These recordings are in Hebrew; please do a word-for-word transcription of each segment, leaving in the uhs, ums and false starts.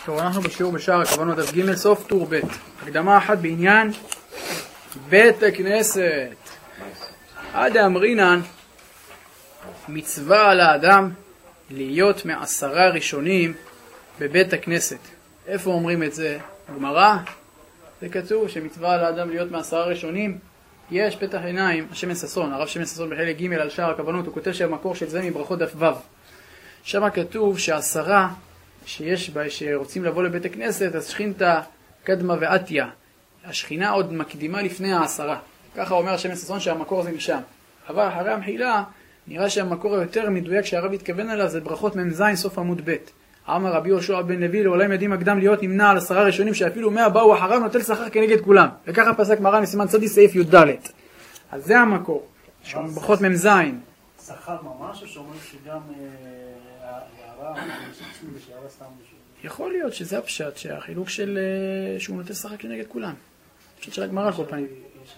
טוב, אנחנו בשיעור בשער הכוונות דף ג' סוף טור ב'. הקדמה אחת בעניין בית הכנסת. עד אמרינן מצווה על האדם להיות מעשרה ראשונים בבית הכנסת. איפה אומרים את זה? גמרא? זה כתוב שמצווה על האדם להיות מעשרה ראשונים. יש פתח עיניים, השמן ששון, הרב שמן ששון בחלק ג' על שער הכוונות, הוא כותב שהמקור של זה מברכות דף ו'. שם כתוב שעשרה שיש בה, שרוצים לבוא לבית הכנסת, אז שכינתה קדמה ועתיה. השכינה עוד מקדימה לפני העשרה. ככה אומר השמן ששון שהמקור זה משם. אבל אחרי המחילה, נראה שהמקור היותר מדויק שהרב התכוון עליו זה ברכות ממזין סוף עמוד ב'. אמר רבי יהושע בן לוי, לעולם ידים הקדם להיות נמנע על עשרה ראשונים שאפילו מאה באו אחריו נוטל שכר כנגד כולם. וככה פסק מרן מסימן צדי סעיף י"ד. אז זה המקור, שהוא ברכות ממזין. שכר ממש או שאומרים שגם הערה, ושערה סתם בשביל? יכול להיות שזה הפשט, שהחילוק של שהוא נוטל שכר כנגד כולם. פשוט של הגמרא כל פעמים.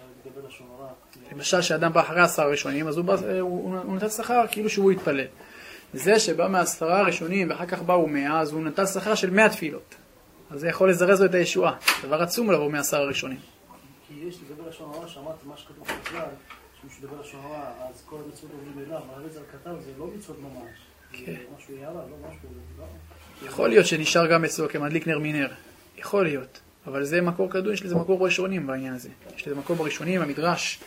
למשל שאדם בא אחרי עשרה ראשונים, אז הוא, בא, הוא, הוא נטל שכר כאילו שהוא יתפלל. זה שבא מעשרה ראשונים ואחר כך באו מאה, אז הוא נטל שכר של מאה תפילות. אז זה יכול לזרז לו את הישועה. דבר עצום לבוא מעשרה ראשונים. כי יש לדבר לשון הרע, שמעתי מה שכתוב בכלל, שמישהו דבר לשון הרע, אז כל המצוות עוברים אליו, אבל זה כתב, זה לא מצוות ממש. כן. זה משהו יעלה, לא משהו, לא. יכול להיות שנשאר גם אצלו כמדליק נר מנר. יכול להיות. אבל זה מקור קדום, יש לזה מקור בראשונים בעניין הזה. יש לזה מקור בראשונים, המדרש.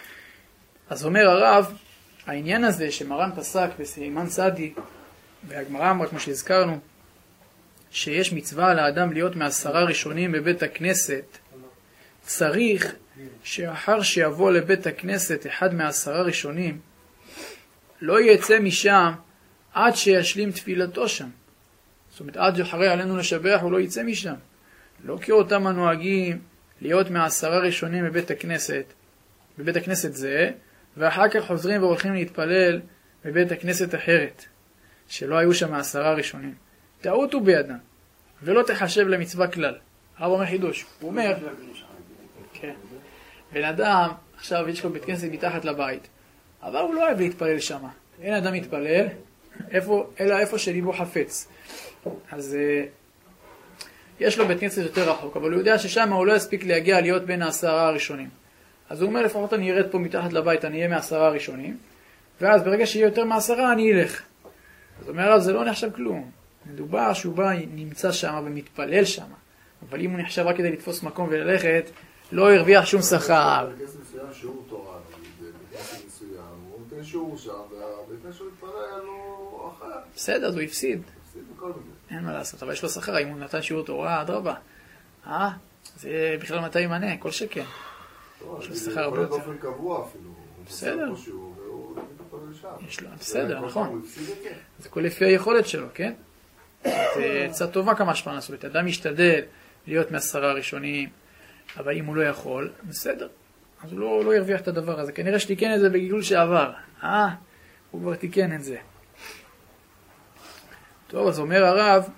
אז אומר הרב, העניין הזה שמרן פסק בסימן צדי, והגמרא אמרה כמו שהזכרנו, שיש מצווה על האדם להיות מעשרה ראשונים בבית הכנסת, צריך שאחר שיבוא לבית הכנסת אחד מעשרה ראשונים, לא יצא משם עד שישלים תפילתו שם. זאת אומרת, עד אחרי עלינו לשבח הוא לא יצא משם. לא כאותם הנוהגים להיות מעשרה ראשונים בבית הכנסת, בבית הכנסת זה, ואחר כך חוזרים והולכים להתפלל בבית הכנסת אחרת, שלא היו שם מעשרה ראשונים. טעות הוא בידם, ולא תחשב למצווה כלל. הרב אומר חידוש, הוא אומר, כן, בן אדם, עכשיו יש לו בית כנסת מתחת לבית, אבל הוא לא אוהב להתפלל שם. אין אדם מתפלל, איפה, אלא איפה שליבו חפץ. אז יש לו בית כנסת יותר רחוק, אבל הוא יודע ששם הוא לא יספיק להגיע להיות בין העשרה הראשונים. אז הוא אומר, לפחות אני ארד פה מתחת לבית, אני אהיה מעשרה הראשונים, ואז ברגע שיהיה יותר מעשרה, אני אלך. אז אומר, אז זה לא נחשב כלום. מדובר שהוא בא, נמצא שם ומתפלל שם. אבל אם הוא נחשב רק כדי לתפוס מקום וללכת, לא הרוויח שום שכר. בית כנסת מסוים שיעור תורה, בית כנסת מסוים, הוא נותן שיעור שם, והבית כנסת שהוא התפלל הוא אחר. בסדר, אז הוא הפסיד. הפסיד בכל מיני. אין מה לעשות, אבל יש לו שכר, אם הוא נתן שיעור תורה, אדרבה. אה? זה בכלל מתי ימנה, כל שכן. יש לו שכר הרבה יותר. באופן קבוע אפילו. בסדר. יש לו, בסדר, נכון. הפסיד את זה. זה כל לפי היכולת שלו, כן? זה עצה טובה כמה שפעה לעשות. אדם משתדל להיות מעשרה ראשונים, אבל אם הוא לא יכול, בסדר. אז הוא לא, לא ירוויח את הדבר הזה. כנראה שתיקן את זה בגילול שעבר. אה, הוא כבר תיקן את זה. טוב, אז אומר הרב,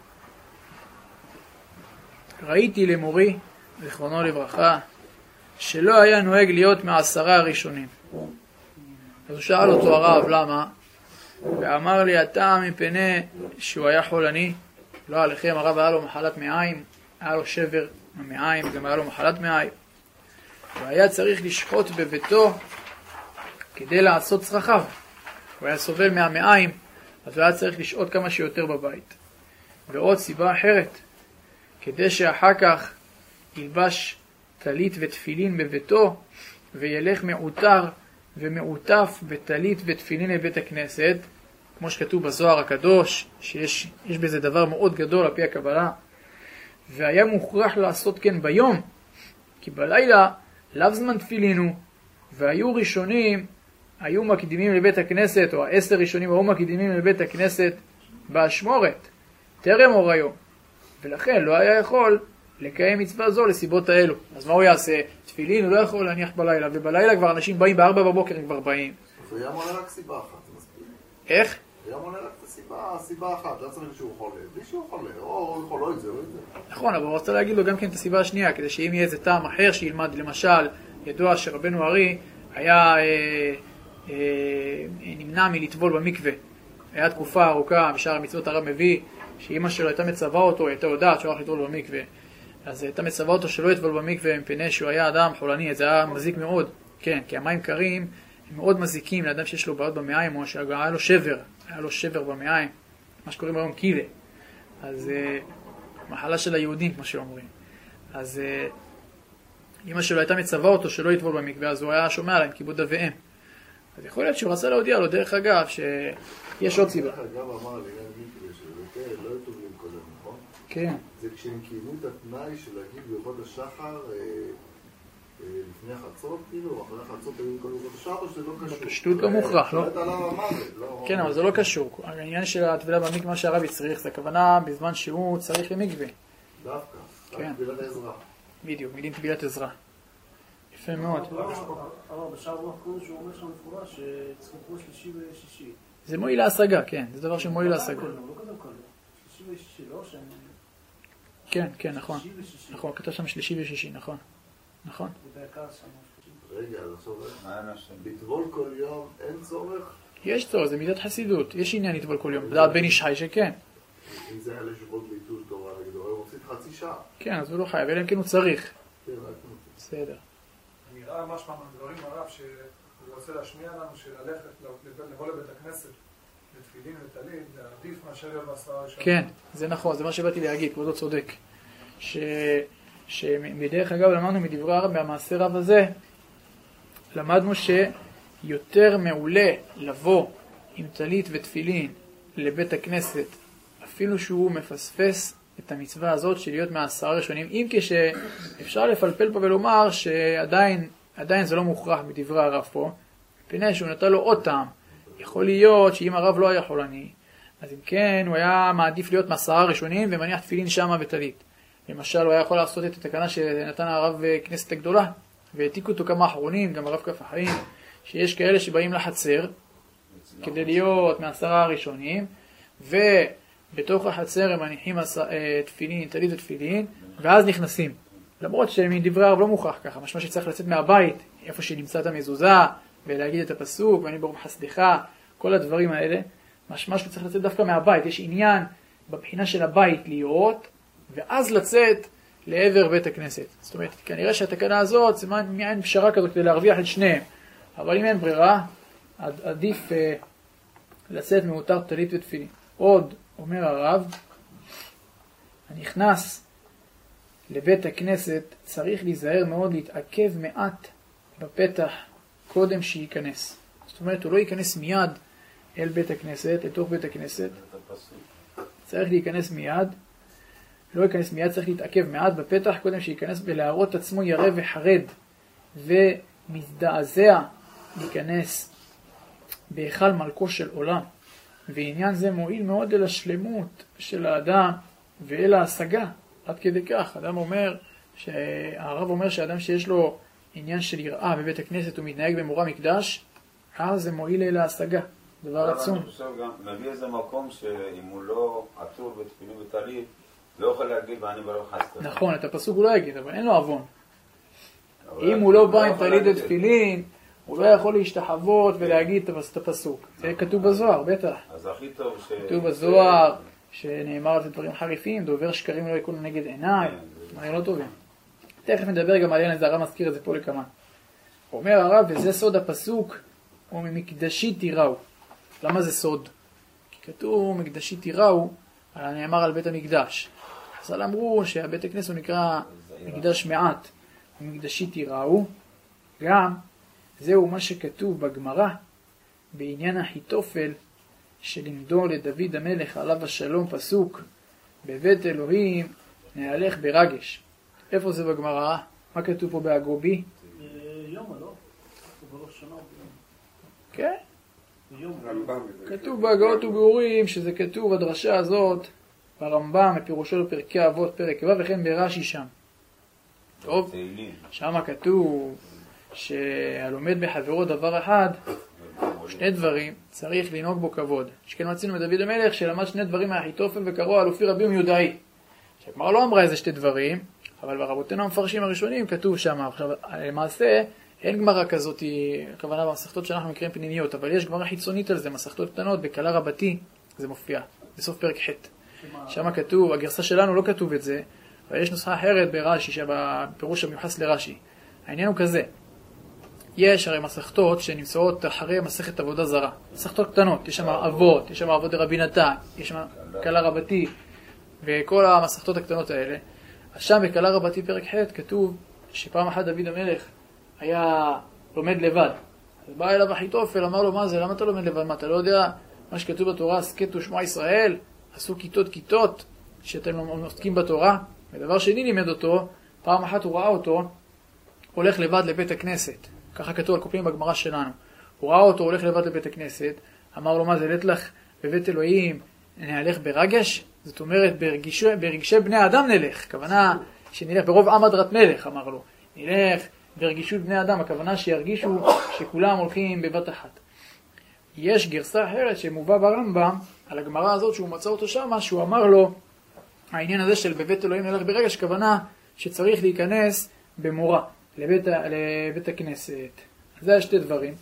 ראיתי למורי, זכרונו לברכה, שלא היה נוהג להיות מעשרה הראשונים. אז הוא שאל אותו הרב, למה? ואמר לי, אתה מפני שהוא היה חולני, לא עליכם, הרב היה לו מחלת מעיים, היה לו שבר מעיים, גם היה לו מחלת מעיים. והיה צריך לשחוט בביתו כדי לעשות צרכיו. הוא היה סובל מהמעיים, אז הוא היה צריך לשחוט כמה שיותר בבית. ועוד סיבה אחרת, כדי שאחר כך ילבש טלית ותפילין בביתו, וילך מעוטר ומעוטף בטלית ותפילין לבית הכנסת, כמו שכתוב בזוהר הקדוש, שיש יש בזה דבר מאוד גדול על פי הקבלה, והיה מוכרח לעשות כן ביום, כי בלילה לאו זמן תפילינו, והיו ראשונים, היו מקדימים לבית הכנסת, או העשר ראשונים היו מקדימים לבית הכנסת באשמורת, טרם אור היום, ולכן לא היה יכול לקיים מצווה זו לסיבות האלו. אז מה הוא יעשה? תפילין הוא לא יכול להניח בלילה, ובלילה כבר אנשים באים בארבע בבוקר, הם כבר באים. הוא היה מונה רק סיבה אחת, זה מספיק. איך? הוא היה מונה רק את הסיבה, סיבה אחת, לא צריך שהוא חולה, בלי שהוא חולה, או הוא יכול לא את זה, או את זה. נכון, אבל הוא רוצה להגיד לו גם כן את הסיבה השנייה, כדי שאם יהיה איזה טעם אחר שילמד, למשל, ידוע שרבנו ארי היה אה, אה, נמנע מלטבול במקווה. היה תקופה ארוכה, בשאר המצוות הרב מביא, שאמא שלו הייתה מצווה אותו, הייתה יודעת שהוא הולך לטבול במקווה, אז הייתה מצווה אותו שלא יטבול במקווה מפני שהוא היה אדם חולני, זה היה מזיק מאוד. כן, כי המים קרים הם מאוד מזיקים לאדם שיש לו בעיות במעיים, או שהיה לו שבר, היה לו שבר במעיים, מה שקוראים היום קילה. אז מחלה של היהודים, כמו שאומרים. אז אמא שלו הייתה מצווה אותו שלא יטבול במקווה, אז הוא היה שומע להם כיבוד אביהם. אז יכול להיות שהוא רצה להודיע לו, דרך אגב, שיש עוד סיבה. דרך אגב אמר לעניין מקווה שבבית לא יטובלים קודם, נכון? כן. זה כשהם קיימו את התנאי של להגיד ברכות השחר לפני חצות, כאילו, אחרי חצות היו כל ברכות השחר, או שזה לא קשור? בפשטות לא מוכרח, לא? לא? כן, אבל זה לא קשור. העניין של הטבילה במקווה, מה שהרב צריך, זה הכוונה בזמן שהוא צריך למקווה. דווקא, כן. טבילת עזרה. בדיוק, מדין טבילת עזרה. יפה מאוד. אבל בשער רוח קודש הוא אומר שם מפורש שצריכים כמו שלישי ושישי. זה מועיל להשגה, כן. זה דבר שמועיל להשגה. לא קודם כל. שלישי ושישי, לא שאני... כן, כן, נכון. נכון, כתב שם שלישי ושישי, נכון. נכון. רגע, אז עכשיו, לטבול כל יום אין צורך? יש צורך, זה מידת חסידות. יש עניין לטבול כל יום. דעת בן איש חי שכן. אם זה היה לשבות ביטול תורה נגדו, הוא מפסיד חצי שעה. כן, אז הוא לא חייב, אלא אם כן הוא צריך. כן, רק בסדר. נראה משמע מהדברים הרב שהוא רוצה להשמיע לנו שללכת לבוא לבית הכנסת בתפילין וטלית זה עדיף מאשר להיות בעשרה ראשונה. כן, זה נכון, זה מה שבאתי להגיד, כבודו צודק. ש... שמדרך אגב למדנו מדברי הרב מהמעשה רב הזה, למדנו שיותר מעולה לבוא עם טלית ותפילין לבית הכנסת, אפילו שהוא מפספס את המצווה הזאת של להיות מהעשרה ראשונים, אם כשאפשר לפלפל פה ולומר שעדיין עדיין זה לא מוכרח מדברי הרב פה, מפני שהוא נתן לו עוד טעם. יכול להיות שאם הרב לא היה חולני, אז אם כן הוא היה מעדיף להיות מהעשרה ראשונים ומניח תפילין שמה וטלית. למשל הוא היה יכול לעשות את התקנה שנתן הרב כנסת הגדולה, והעתיקו אותו כמה אחרונים, גם הרב כף החיים, שיש כאלה שבאים לחצר כדי להיות מהעשרה הראשונים, ו... בתוך החצר הם מניחים תפילין, טלית ותפילין, ואז נכנסים. למרות שמדברי הרב לא מוכרח ככה, משמע שצריך לצאת מהבית, איפה שנמצא את המזוזה, ולהגיד את הפסוק, ואני ברוך חסדך, כל הדברים האלה, משמע שצריך לצאת דווקא מהבית. יש עניין בבחינה של הבית להיות, ואז לצאת לעבר בית הכנסת. זאת אומרת, כנראה שהתקנה הזאת זה מעין פשרה כזאת כדי להרוויח את שניהם. אבל אם אין ברירה, עדיף לצאת מאותר טלית ותפילין. עוד אומר הרב, הנכנס לבית הכנסת צריך להיזהר מאוד להתעכב מעט בפתח קודם שייכנס. זאת אומרת, הוא לא ייכנס מיד אל בית הכנסת, לתוך בית הכנסת. צריך להיכנס מיד, לא ייכנס מיד, צריך להתעכב מעט בפתח קודם שייכנס ולהראות עצמו ירא וחרד ומזדעזע להיכנס בהיכל מלכו של עולם. ועניין זה מועיל מאוד אל השלמות של האדם ואל ההשגה. עד כדי כך, אדם אומר, שהרב אומר שאדם שיש לו עניין של יראה בבית הכנסת ומתנהג במורה מקדש, אז זה מועיל אל ההשגה. דבר עצום. אני חושב גם, מביא איזה מקום שאם הוא לא עטור בתפילין וטלית, לא יכול להגיד ואני ברוך חסדך. נכון, את הפסוק הוא לא יגיד, אבל אין לו עוון. אם הוא לא בא עם טלית ותפילין, הוא לא יכול להשתחוות ולהגיד את הפסוק. זה כתוב בזוהר, בטח. אז הכי טוב ש... כתוב בזוהר, שנאמר על זה דברים חריפים, דובר שקרים לא יקון נגד עיניי, דברים לא טובים. תכף נדבר גם עליהם, איזה הרב מזכיר את זה פה לכמה. אומר הרב, וזה סוד הפסוק, או ממקדשי תיראו. למה זה סוד? כי כתוב מקדשי תיראו, נאמר על בית המקדש. אז אמרו שהבית הכנסת הוא נקרא מקדש מעט, ומקדשי תיראו, גם זהו מה שכתוב בגמרא בעניין אחיתופל שלימדו לדוד המלך עליו השלום פסוק בבית אלוהים נהלך ברגש. איפה זה בגמרא? מה כתוב פה באגרובי? יום, לא? בראש שנה. כן? כתוב בהגאות וביאורים שזה כתוב הדרשה הזאת ברמב"ם בפירושו לפרקי אבות פרק ו' וכן ברש"י שם. טוב, שם כתוב שהלומד בחברו דבר אחד, שני דברים, צריך לנהוג בו כבוד. שכן מצינו מדוד המלך שלמד שני דברים מאחיתופל וקראו אלופי רבי ומיודעי. שהגמרא לא אמרה איזה שתי דברים, אבל ברבותינו המפרשים הראשונים כתוב שם. עכשיו, למעשה, אין גמרא כזאת, הכוונה במסכתות שאנחנו מכירים פנימיות, אבל יש גמרא חיצונית על זה, מסכתות קטנות, בקלה רבתי, זה מופיע, בסוף פרק ח'. שם כתוב, הגרסה שלנו לא כתוב את זה, אבל יש נוסחה אחרת ברש"י, שבפירוש המיוחס לרש"י. העניין הוא כזה, יש הרי מסכתות שנמצאות אחרי מסכת עבודה זרה, מסכתות קטנות, יש שם אבות, יש שם אבות דרבי נתן, יש שם קלה רבתי, וכל המסכתות הקטנות האלה. אז שם בקלה רבתי פרק ח' כתוב שפעם אחת דוד המלך היה לומד לבד. אז בא אליו אחיתופל, אמר לו, מה זה, למה אתה לומד לבד? מה, אתה לא יודע מה שכתוב בתורה, הסכתו שמוע ישראל, עשו כיתות כיתות שאתם עוסקים בתורה? ודבר שני לימד אותו, פעם אחת הוא ראה אותו, הולך לבד לבית הכנסת. ככה כתוב על קופים בגמרא שלנו. הוא ראה אותו הולך לבד לבית הכנסת, אמר לו, מה זה, לת לך בבית אלוהים, נהלך ברגש? זאת אומרת, ברגשי, ברגשי בני אדם נלך. הכוונה שנלך ברוב עם הדרת מלך, אמר לו. נלך ברגישות בני אדם, הכוונה שירגישו שכולם הולכים בבת אחת. יש גרסה אחרת שמובא ברמב"ם, על הגמרא הזאת שהוא מצא אותו שם, שהוא אמר לו, העניין הזה של בבית אלוהים נלך ברגש, הכוונה שצריך להיכנס במורה. לבית, לבית הכנסת. זה יש שתי דברים.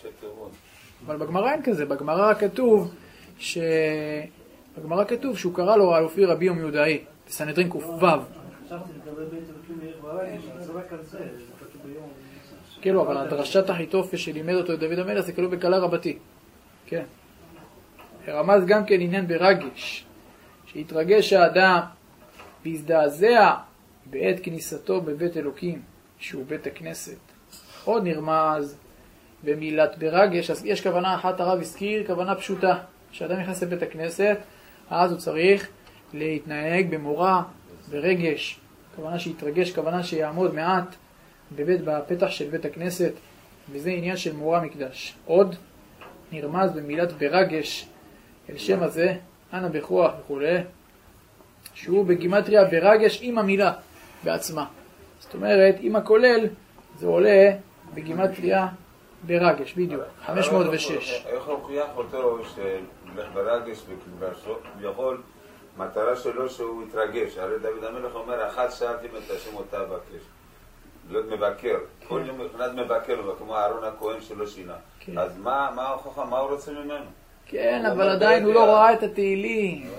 אבל בגמרא אין כזה. בגמרא כתוב ש... בגמרא כתוב שהוא קרא לו על אופי רבי יום יהודאי, בסנהדרין ק"ו. חשבתי לגבי בית אלוקים נלך ברגש, זה רק על זה, זה כתוב ביום. כן, לא, אבל הדרשת אחיתופל שלימד אותו את דוד המלך זה כתוב בקלה רבתי. כן. הרמז גם כן עניין ברגש, שהתרגש האדם והזדעזע בעת כניסתו בבית אלוקים, שהוא בית הכנסת. עוד נרמז במילת ברגש, אז יש כוונה אחת, הרב הזכיר, כוונה פשוטה, שאדם נכנס לבית הכנסת, אז הוא צריך להתנהג במורה, ברגש, כוונה שיתרגש, כוונה שיעמוד מעט בבית, בפתח של בית הכנסת, וזה עניין של מורה מקדש. עוד נרמז במילת ברגש, אל שם הזה, אנא בכוח וכו', שהוא בגימטריה ברגש עם המילה בעצמה. זאת אומרת, אם הכולל, זה עולה בגימטריה ברגש, בדיוק, חמש מאות ושש. איך הוכיח אותו שלך ברגש וכבשו, יכול, מטרה שלו שהוא יתרגש. הרי דוד המלך אומר, אחת שאלתי את השם אותה בקש. להיות מבקר. כל יום מבחינת מבקר, כמו אהרון הכהן שלא שינה. אז מה ההוכחה? מה הוא רוצה ממנו? כן, אבל עדיין הוא לא ראה את התהילים.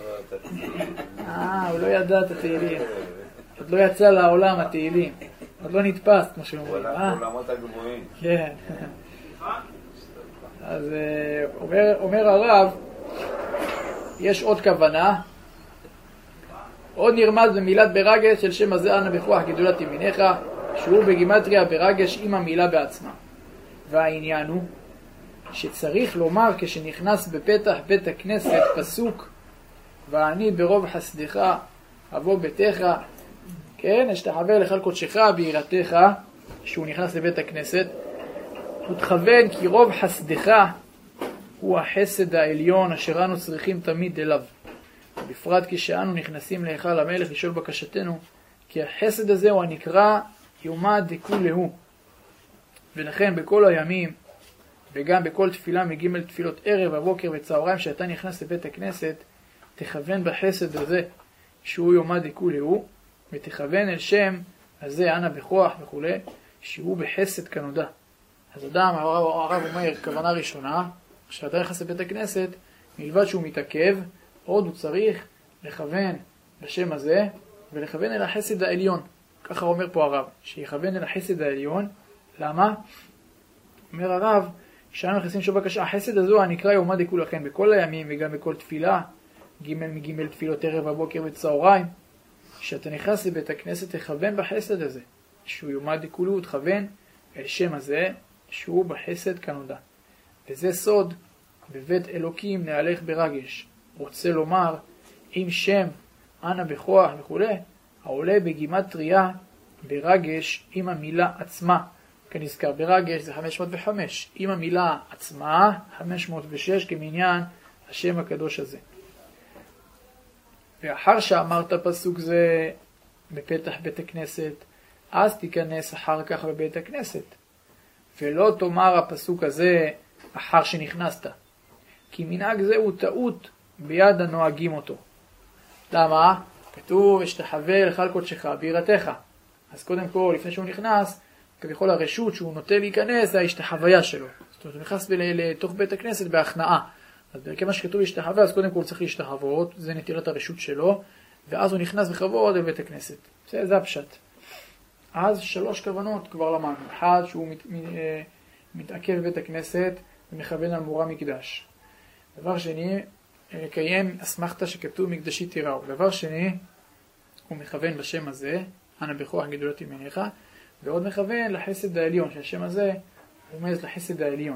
אה, הוא לא ידע את התהילים. עוד לא יצא לעולם התהילים. עוד לא נתפס, כמו שאומרים. עולמות הגבוהים. כן. אז אומר הרב, יש עוד כוונה, עוד נרמז במילת ברגש של שם הזה אנא בכוח גדולת ימיניך, שהוא בגימטריה ברגש עם המילה בעצמה. והעניין הוא שצריך לומר כשנכנס בפתח בית הכנסת פסוק, ואני ברוב חסדך אבוא ביתך, כן, אשתחווה לך על קודשך ביראתך, שהוא נכנס לבית הכנסת, ותכוון כי רוב חסדך הוא החסד העליון אשר אנו צריכים תמיד אליו. בפרט כשאנו נכנסים להיכל המלך לשאול בקשתנו, כי החסד הזה הוא הנקרא יומא דכולהו. ולכן בכל הימים, וגם בכל תפילה מג' תפילות ערב, הבוקר וצהריים, שאתה נכנס לבית הכנסת, תכוון בחסד הזה, שהוא יומא דכולהו, ותכוון אל שם הזה אנא בכוח וכו', שהוא בחסד כנודע. אז אדם, הרב אומר, כוונה ראשונה, כשאתה נכנס לבית הכנסת, מלבד שהוא מתעכב, עוד הוא צריך לכוון בשם הזה, ולכוון אל החסד העליון. ככה אומר פה הרב, שיכוון אל החסד העליון. למה? אומר הרב, כשאנו נכנסים שוב בקשה, החסד הזו הנקרא יומא דכולכם, בכל הימים וגם בכל תפילה, ג' מג' תפילות ערב, הבוקר וצהריים, כשאתה נכנס לבית הכנסת, תכוון בחסד הזה, שהוא יומא דכולהו, תכוון אל שם הזה, שהוא בחסד כנודע. וזה סוד, בבית אלוקים נהלך ברגש. רוצה לומר, עם שם אנא בכוח וכו', העולה בגימטריה ברגש עם המילה עצמה. כנזכר, ברגש זה חמש מאות וחמש, עם המילה עצמה חמש מאות ושש כמניין השם הקדוש הזה. ואחר שאמרת פסוק זה בפתח בית הכנסת, אז תיכנס אחר כך בבית הכנסת. ולא תאמר הפסוק הזה אחר שנכנסת. כי מנהג זה הוא טעות ביד הנוהגים אותו. למה? כתוב, אשתחווה לך על קודשך ביראתך. אז קודם כל, לפני שהוא נכנס, כביכול הרשות שהוא נוטה להיכנס, זה ההשתחוויה שלו. זאת אומרת, הוא נכנס לתוך בית הכנסת בהכנעה. אז כמה שכתוב להשתחווה, אז קודם כל צריך להשתחוות, זה נטילת הרשות שלו, ואז הוא נכנס בכבוד אל בית הכנסת. זה, זה הפשט. אז שלוש כוונות כבר למדנו. אחד, שהוא מת, מתעכב בבית הכנסת ומכוון על מורה מקדש. דבר שני, לקיים אסמכתה שכתוב מקדשי תיראו. דבר שני, הוא מכוון בשם הזה, אנא בכוח גדולת ימיניך, ועוד מכוון לחסד העליון, שהשם הזה רומז לחסד העליון.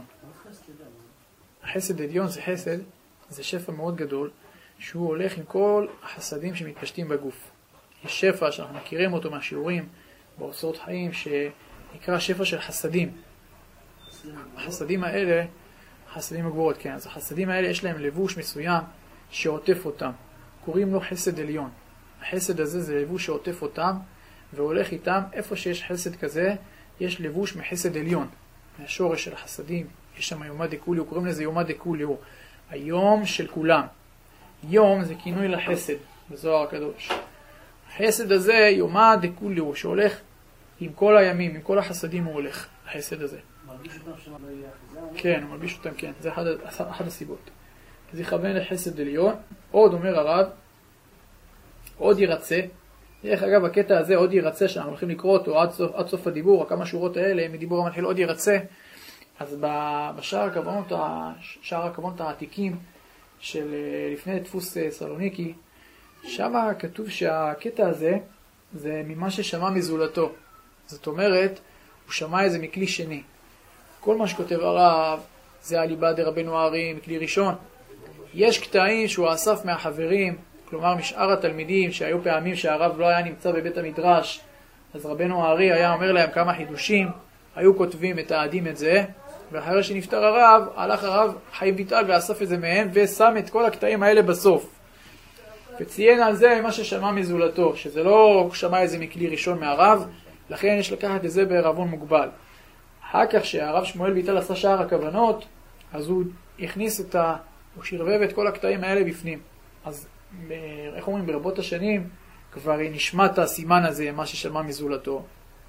החסד העליון זה חסד, זה שפע מאוד גדול, שהוא הולך עם כל החסדים שמתפשטים בגוף. יש שפע שאנחנו מכירים אותו מהשיעורים באוצרות חיים, שנקרא שפע של חסדים. החסדים האלה, חסדים הגבורות, כן, אז החסדים האלה יש להם לבוש מסוים שעוטף אותם. קוראים לו חסד עליון. החסד הזה זה לבוש שעוטף אותם, והולך איתם, איפה שיש חסד כזה, יש לבוש מחסד עליון. מהשורש של החסדים, יש שם יומא דקוליו, קוראים לזה יומא דקוליו, היום של כולם. יום זה כינוי לחסד, בזוהר הקדוש. החסד הזה, יומא דקוליו, שהולך עם כל הימים, עם כל החסדים הוא הולך, החסד הזה. מלביש אותם שם לא יהיה אחיזה? כן, הוא מלביש אותם, כן, זה אחד, אחד הסיבות. זה יכוון לחסד עליון. עוד אומר הרב, עוד ירצה. דרך אגב, הקטע הזה, עוד ירצה, שאנחנו הולכים לקרוא אותו עד סוף, עד סוף הדיבור, כמה שורות האלה, מדיבור המתחיל עוד ירצה. אז בשער הכוונות, שער הכוונות העתיקים של לפני דפוס סלוניקי, שם כתוב שהקטע הזה, זה ממה ששמע מזולתו. זאת אומרת, הוא שמע איזה מכלי שני. כל מה שכותב הרב, זה הליבה דרבנו הארי, מכלי ראשון. יש קטעים שהוא אסף מהחברים, כלומר משאר התלמידים, שהיו פעמים שהרב לא היה נמצא בבית המדרש, אז רבנו הארי היה אומר להם כמה חידושים, היו כותבים, מתעדים את זה, ואחרי שנפטר הרב, הלך הרב חיים ויטל ואסף את זה מהם, ושם את כל הקטעים האלה בסוף. וציין על זה מה ששמע מזולתו, שזה לא שמע איזה מכלי ראשון מהרב, לכן יש לקחת את זה בערבון מוגבל. אחר כך שהרב שמואל ויטל עשה שער הכוונות, אז הוא הכניס את ה... הוא שרבב את כל הקטעים האלה בפנים. אז איך אומרים, ברבות השנים כבר נשמע את הסימן הזה, מה ששמע מזולתו.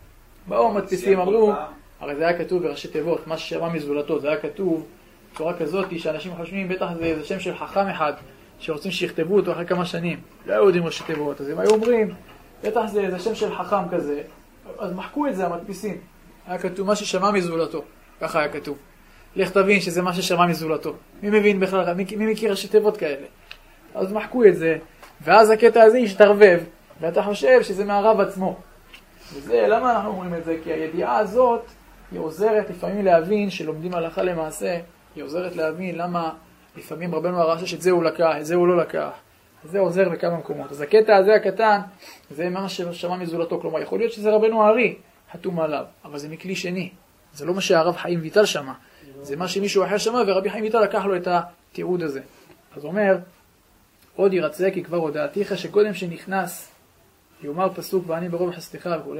באו המדפיסים אמרו, הרי זה היה כתוב בראשי תיבות, מה ששמע מזולתו, זה היה כתוב בצורה כזאת שאנשים חושבים, בטח זה, זה שם של חכם אחד, שרוצים שיכתבו אותו אחרי כמה שנים. לא היו יודעים ראשי תיבות, אז הם היו אומרים, בטח זה, זה שם של חכם כזה. אז מחקו את זה המדפיסים. היה כתוב מה ששמע מזולתו, ככה היה כתוב. לך תבין שזה מה ששמע מזולתו. מי מבין בכלל, מי, מי מכיר ראשי תיבות כאלה? אז מחקו את זה, ואז הקטע הזה ישתרבב, ואתה חושב שזה מהרב עצמו. וזה, למה אנחנו אומרים את זה? כי הידיעה הזאת היא עוזרת לפעמים להבין שלומדים הלכה למעשה, היא עוזרת להבין למה לפעמים רבנו הרש"ש את זה הוא לקח, את זה הוא לא לקח. זה עוזר בכמה מקומות. אז הקטע הזה הקטן, זה מה ששמע מזולתו, כלומר, יכול להיות שזה רבנו הארי חתום עליו, אבל זה מכלי שני. זה לא מה שהרב חיים ויטל שמע, זה מה שמישהו אחר שמע, ורבי חיים ויטל לקח לו את התיעוד הזה. אז אומר, עוד ירצה, כי כבר הודעתיך שקודם שנכנס, יאמר פסוק ואני ברוב חסדך וכו',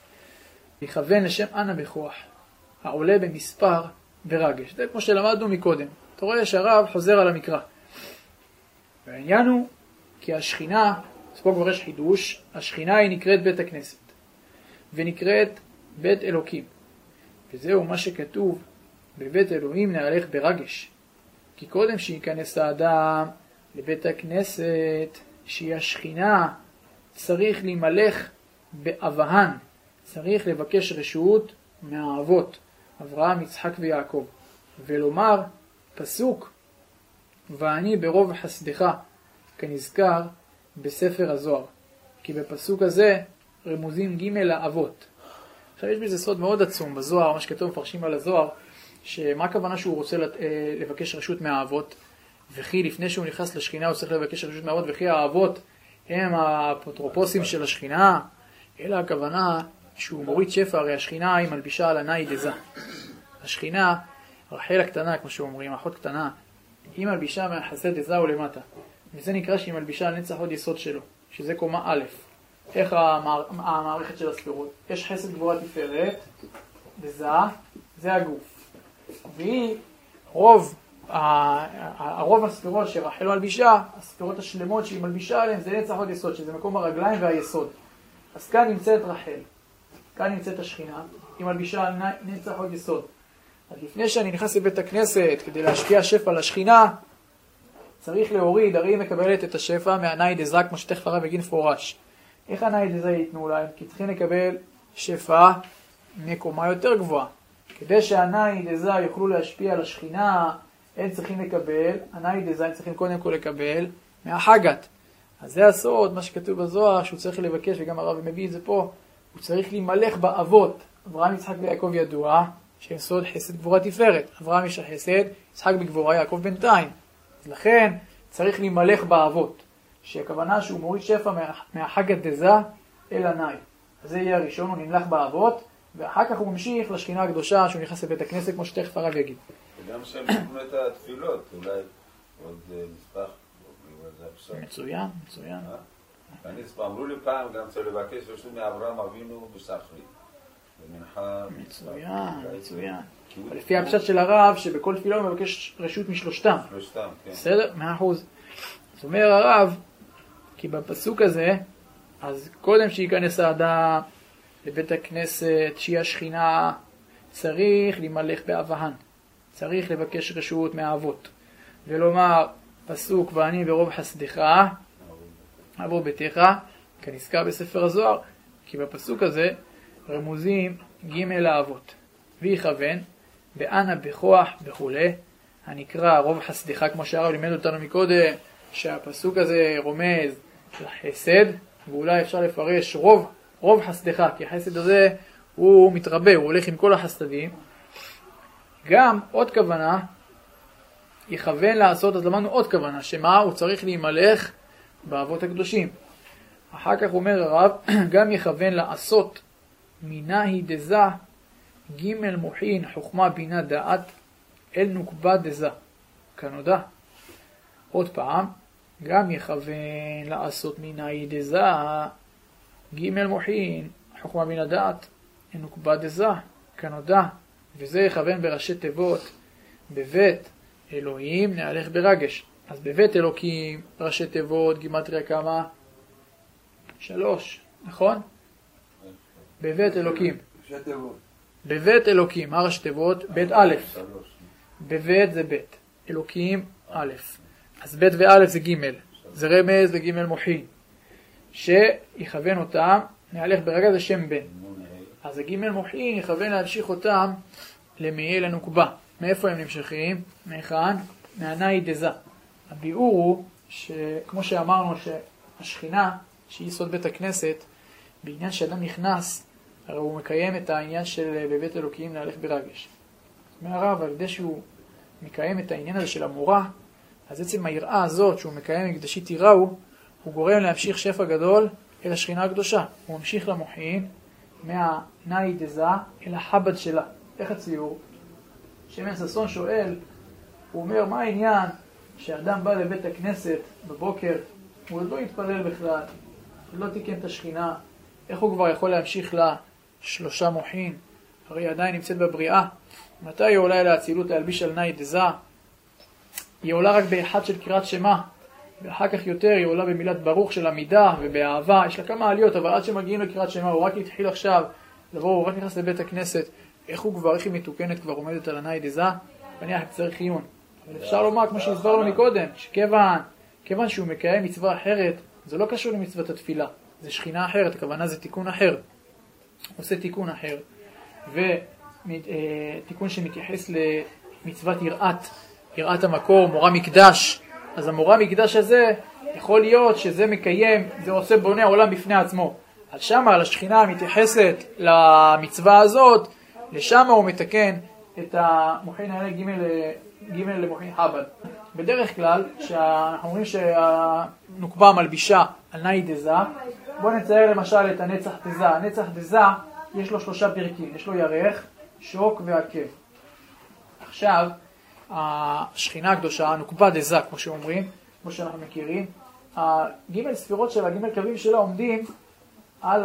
יכוון לשם אנא בכוח, העולה במספר ורגש. זה כמו שלמדנו מקודם. אתה רואה שהרב חוזר על המקרא. והעניין הוא, כי השכינה, אז פה כבר יש חידוש, השכינה היא נקראת בית הכנסת, ונקראת בית אלוקים. וזהו מה שכתוב, בבית אלוהים נהלך ברגש. כי קודם שיכנס האדם לבית הכנסת, שהיא השכינה, צריך להימלך באבהן, צריך לבקש רשות מהאבות, אברהם, יצחק ויעקב, ולומר פסוק, ואני ברוב חסדך, כנזכר בספר הזוהר. כי בפסוק הזה רמוזים ג' לאבות. עכשיו יש בזה סוד מאוד עצום בזוהר, מה שכתוב מפרשים על הזוהר, שמה הכוונה שהוא רוצה לבקש רשות מהאבות, וכי לפני שהוא נכנס לשכינה הוא צריך לבקש רשות מהאבות, וכי האבות הם האפוטרופוסים של השכינה, אלא הכוונה שהוא מוריד שפע, הרי השכינה היא מלבישה על ענאי דזה. השכינה, רחל הקטנה, כמו שאומרים, אחות קטנה, היא מלבישה מהחסד דזה ולמטה. וזה נקרא שהיא מלבישה על נצח עוד יסוד שלו, שזה קומה א'. איך המער... המערכת של הספירות? יש חסד גבורה תפארת, דזה, זה הגוף. והיא רוב, הרוב הספירות שרחל מלבישה, הספירות השלמות שהיא מלבישה עליהן, זה נצח עוד יסוד, שזה מקום הרגליים והיסוד. אז כאן נמצאת רחל, כאן נמצאת השכינה, היא מלבישה על נצח עוד יסוד. אז לפני שאני נכנס לבית הכנסת כדי להשפיע שפע על השכינה, צריך להוריד, הרי היא מקבלת את השפע מהנאי דזה, כמו שתכף הרב יגיד מפורש. איך הנאי דזה ייתנו להם? כי צריכים לקבל שפע מקומה יותר גבוהה. כדי שהנאי דזה יוכלו להשפיע על השכינה, הם צריכים לקבל, הנאי דזה הם צריכים קודם כל לקבל מהחגת. אז זה הסוד, מה שכתוב בזוהר, שהוא צריך לבקש, וגם הרב מביא את זה פה, הוא צריך להימלך באבות. אברהם, יצחק ויעקב ידוע, שהם סוד חסד גבורה תפארת. אברהם יש החסד, יצחק בגבורה, יעקב בינתיים. אז לכן צריך להימלך באבות, שהכוונה שהוא מוריד שפע מהחגת דזה אל הנאי. אז זה יהיה הראשון, הוא נמלך באבות, ואחר כך הוא ממשיך לשכינה הקדושה, שהוא נכנס לבית הכנסת, כמו שתכף הרב יגיד. וגם שהם קיבלו את התפילות, אולי עוד נספח, מצוין, מצוין. ואני אמרו לי פעם, גם צריך לבקש רשות מאברהם אבינו בשחרית. במנחה... מצוין, מצוין. לפי הפשט של הרב, שבכל תפילה הוא מבקש רשות משלושתם. שלושתם, כן. בסדר? מאה אחוז. זאת אומר הרב, כי בפסוק הזה, אז קודם שיכנס האדם לבית הכנסת, שהיא השכינה, צריך להימלך באבהן. צריך לבקש רשות מהאבות. ולומר, פסוק, ואני ברוב חסדך, עבור ביתך, כנזכר בספר הזוהר, כי בפסוק הזה רמוזים ג' האבות. ויכוון, באנה בכוח וכו', הנקרא רוב חסדך, כמו שהרב לימד אותנו מקודם, שהפסוק הזה רומז לחסד, ואולי אפשר לפרש רוב, רוב חסדך, כי החסד הזה הוא מתרבה, הוא הולך עם כל החסדים. גם עוד כוונה, יכוון לעשות, אז למדנו עוד כוונה, שמה? הוא צריך להימלך באבות הקדושים. אחר כך אומר הרב, גם יכוון לעשות מנהי דזה, ג' מוחין חוכמה בינה דעת, אל נוקבה דזה, כנודע. עוד פעם, גם יכוון לעשות מנהי דזה, ג' מוחין חוכמה בינה דעת, אל נוקבה דזה, כנודע. וזה יכוון בראשי תיבות, בבית אלוהים נהלך ברגש. אז בבית אלוקים, ראשי תיבות, גימטריה כמה? שלוש, נכון? בבית אלוקים. בבית אלוקים, מה ראשי תיבות? בית א'. בבית זה בית. אלוקים א'. אז בית וא' זה ג'. זה רמז לג' מוחין. שיכוון אותם, נהלך ברגע זה שם בן. אז הג' מוחין יכוון להמשיך אותם למעיל הנוקבה. מאיפה הם נמשכים? מהיכן? מהנאי דזה. הביאור הוא שכמו שאמרנו שהשכינה, שהיא סוד בית הכנסת, בעניין שאדם נכנס, הרי הוא מקיים את העניין של בבית אלוקים להלך ברגש. מהרב, על ידי שהוא מקיים את העניין הזה של המורה, אז עצם היראה הזאת שהוא מקיים מקדשית יראו, הוא גורם להמשיך שפע גדול אל השכינה הקדושה. הוא ממשיך למוחין מהנאי דזה אל החבד שלה. איך הציור? שמן ששון שואל, הוא אומר, מה העניין שאדם בא לבית הכנסת בבוקר, הוא עוד לא יתפלל בכלל, הוא לא תיקן את השכינה, איך הוא כבר יכול להמשיך לשלושה מוחין? הרי היא עדיין נמצאת בבריאה. מתי היא עולה להצילות להלביש על נאי דזה? היא עולה רק באחד של קריאת שמה, ואחר כך יותר היא עולה במילת ברוך של עמידה ובאהבה. יש לה כמה עליות, אבל עד שמגיעים לקריאת שמה, הוא רק התחיל עכשיו לבוא, הוא רק נכנס לבית הכנסת, איך הוא כבר, איך היא מתוקנת כבר עומדת על הנאי דזה? ואני צריך עיון. אבל אפשר לומר, כמו שהסברנו מקודם, שכיוון, כיוון שהוא מקיים מצווה אחרת, זה לא קשור למצוות התפילה, זה שכינה אחרת, הכוונה זה תיקון אחר. הוא עושה תיקון אחר, ותיקון שמתייחס למצוות יראת, יראת המקור, מורה מקדש. אז המורה מקדש הזה, יכול להיות שזה מקיים, זה עושה בונה העולם בפני עצמו. אז שמה, על השכינה מתייחסת למצווה הזאת, לשם הוא מתקן את המוחין האלה ג' למוחין חב"ד. בדרך כלל, שאנחנו אומרים שהנוקבה מלבישה על נאי דזה, בואו נצייר למשל את הנצח דזה. הנצח דזה יש לו שלושה פרקים, יש לו ירך, שוק ועקב. עכשיו, השכינה הקדושה, הנוקבה דזה, כמו שאומרים, כמו שאנחנו מכירים, הג' ספירות שלה, הג' קווים שלה עומדים על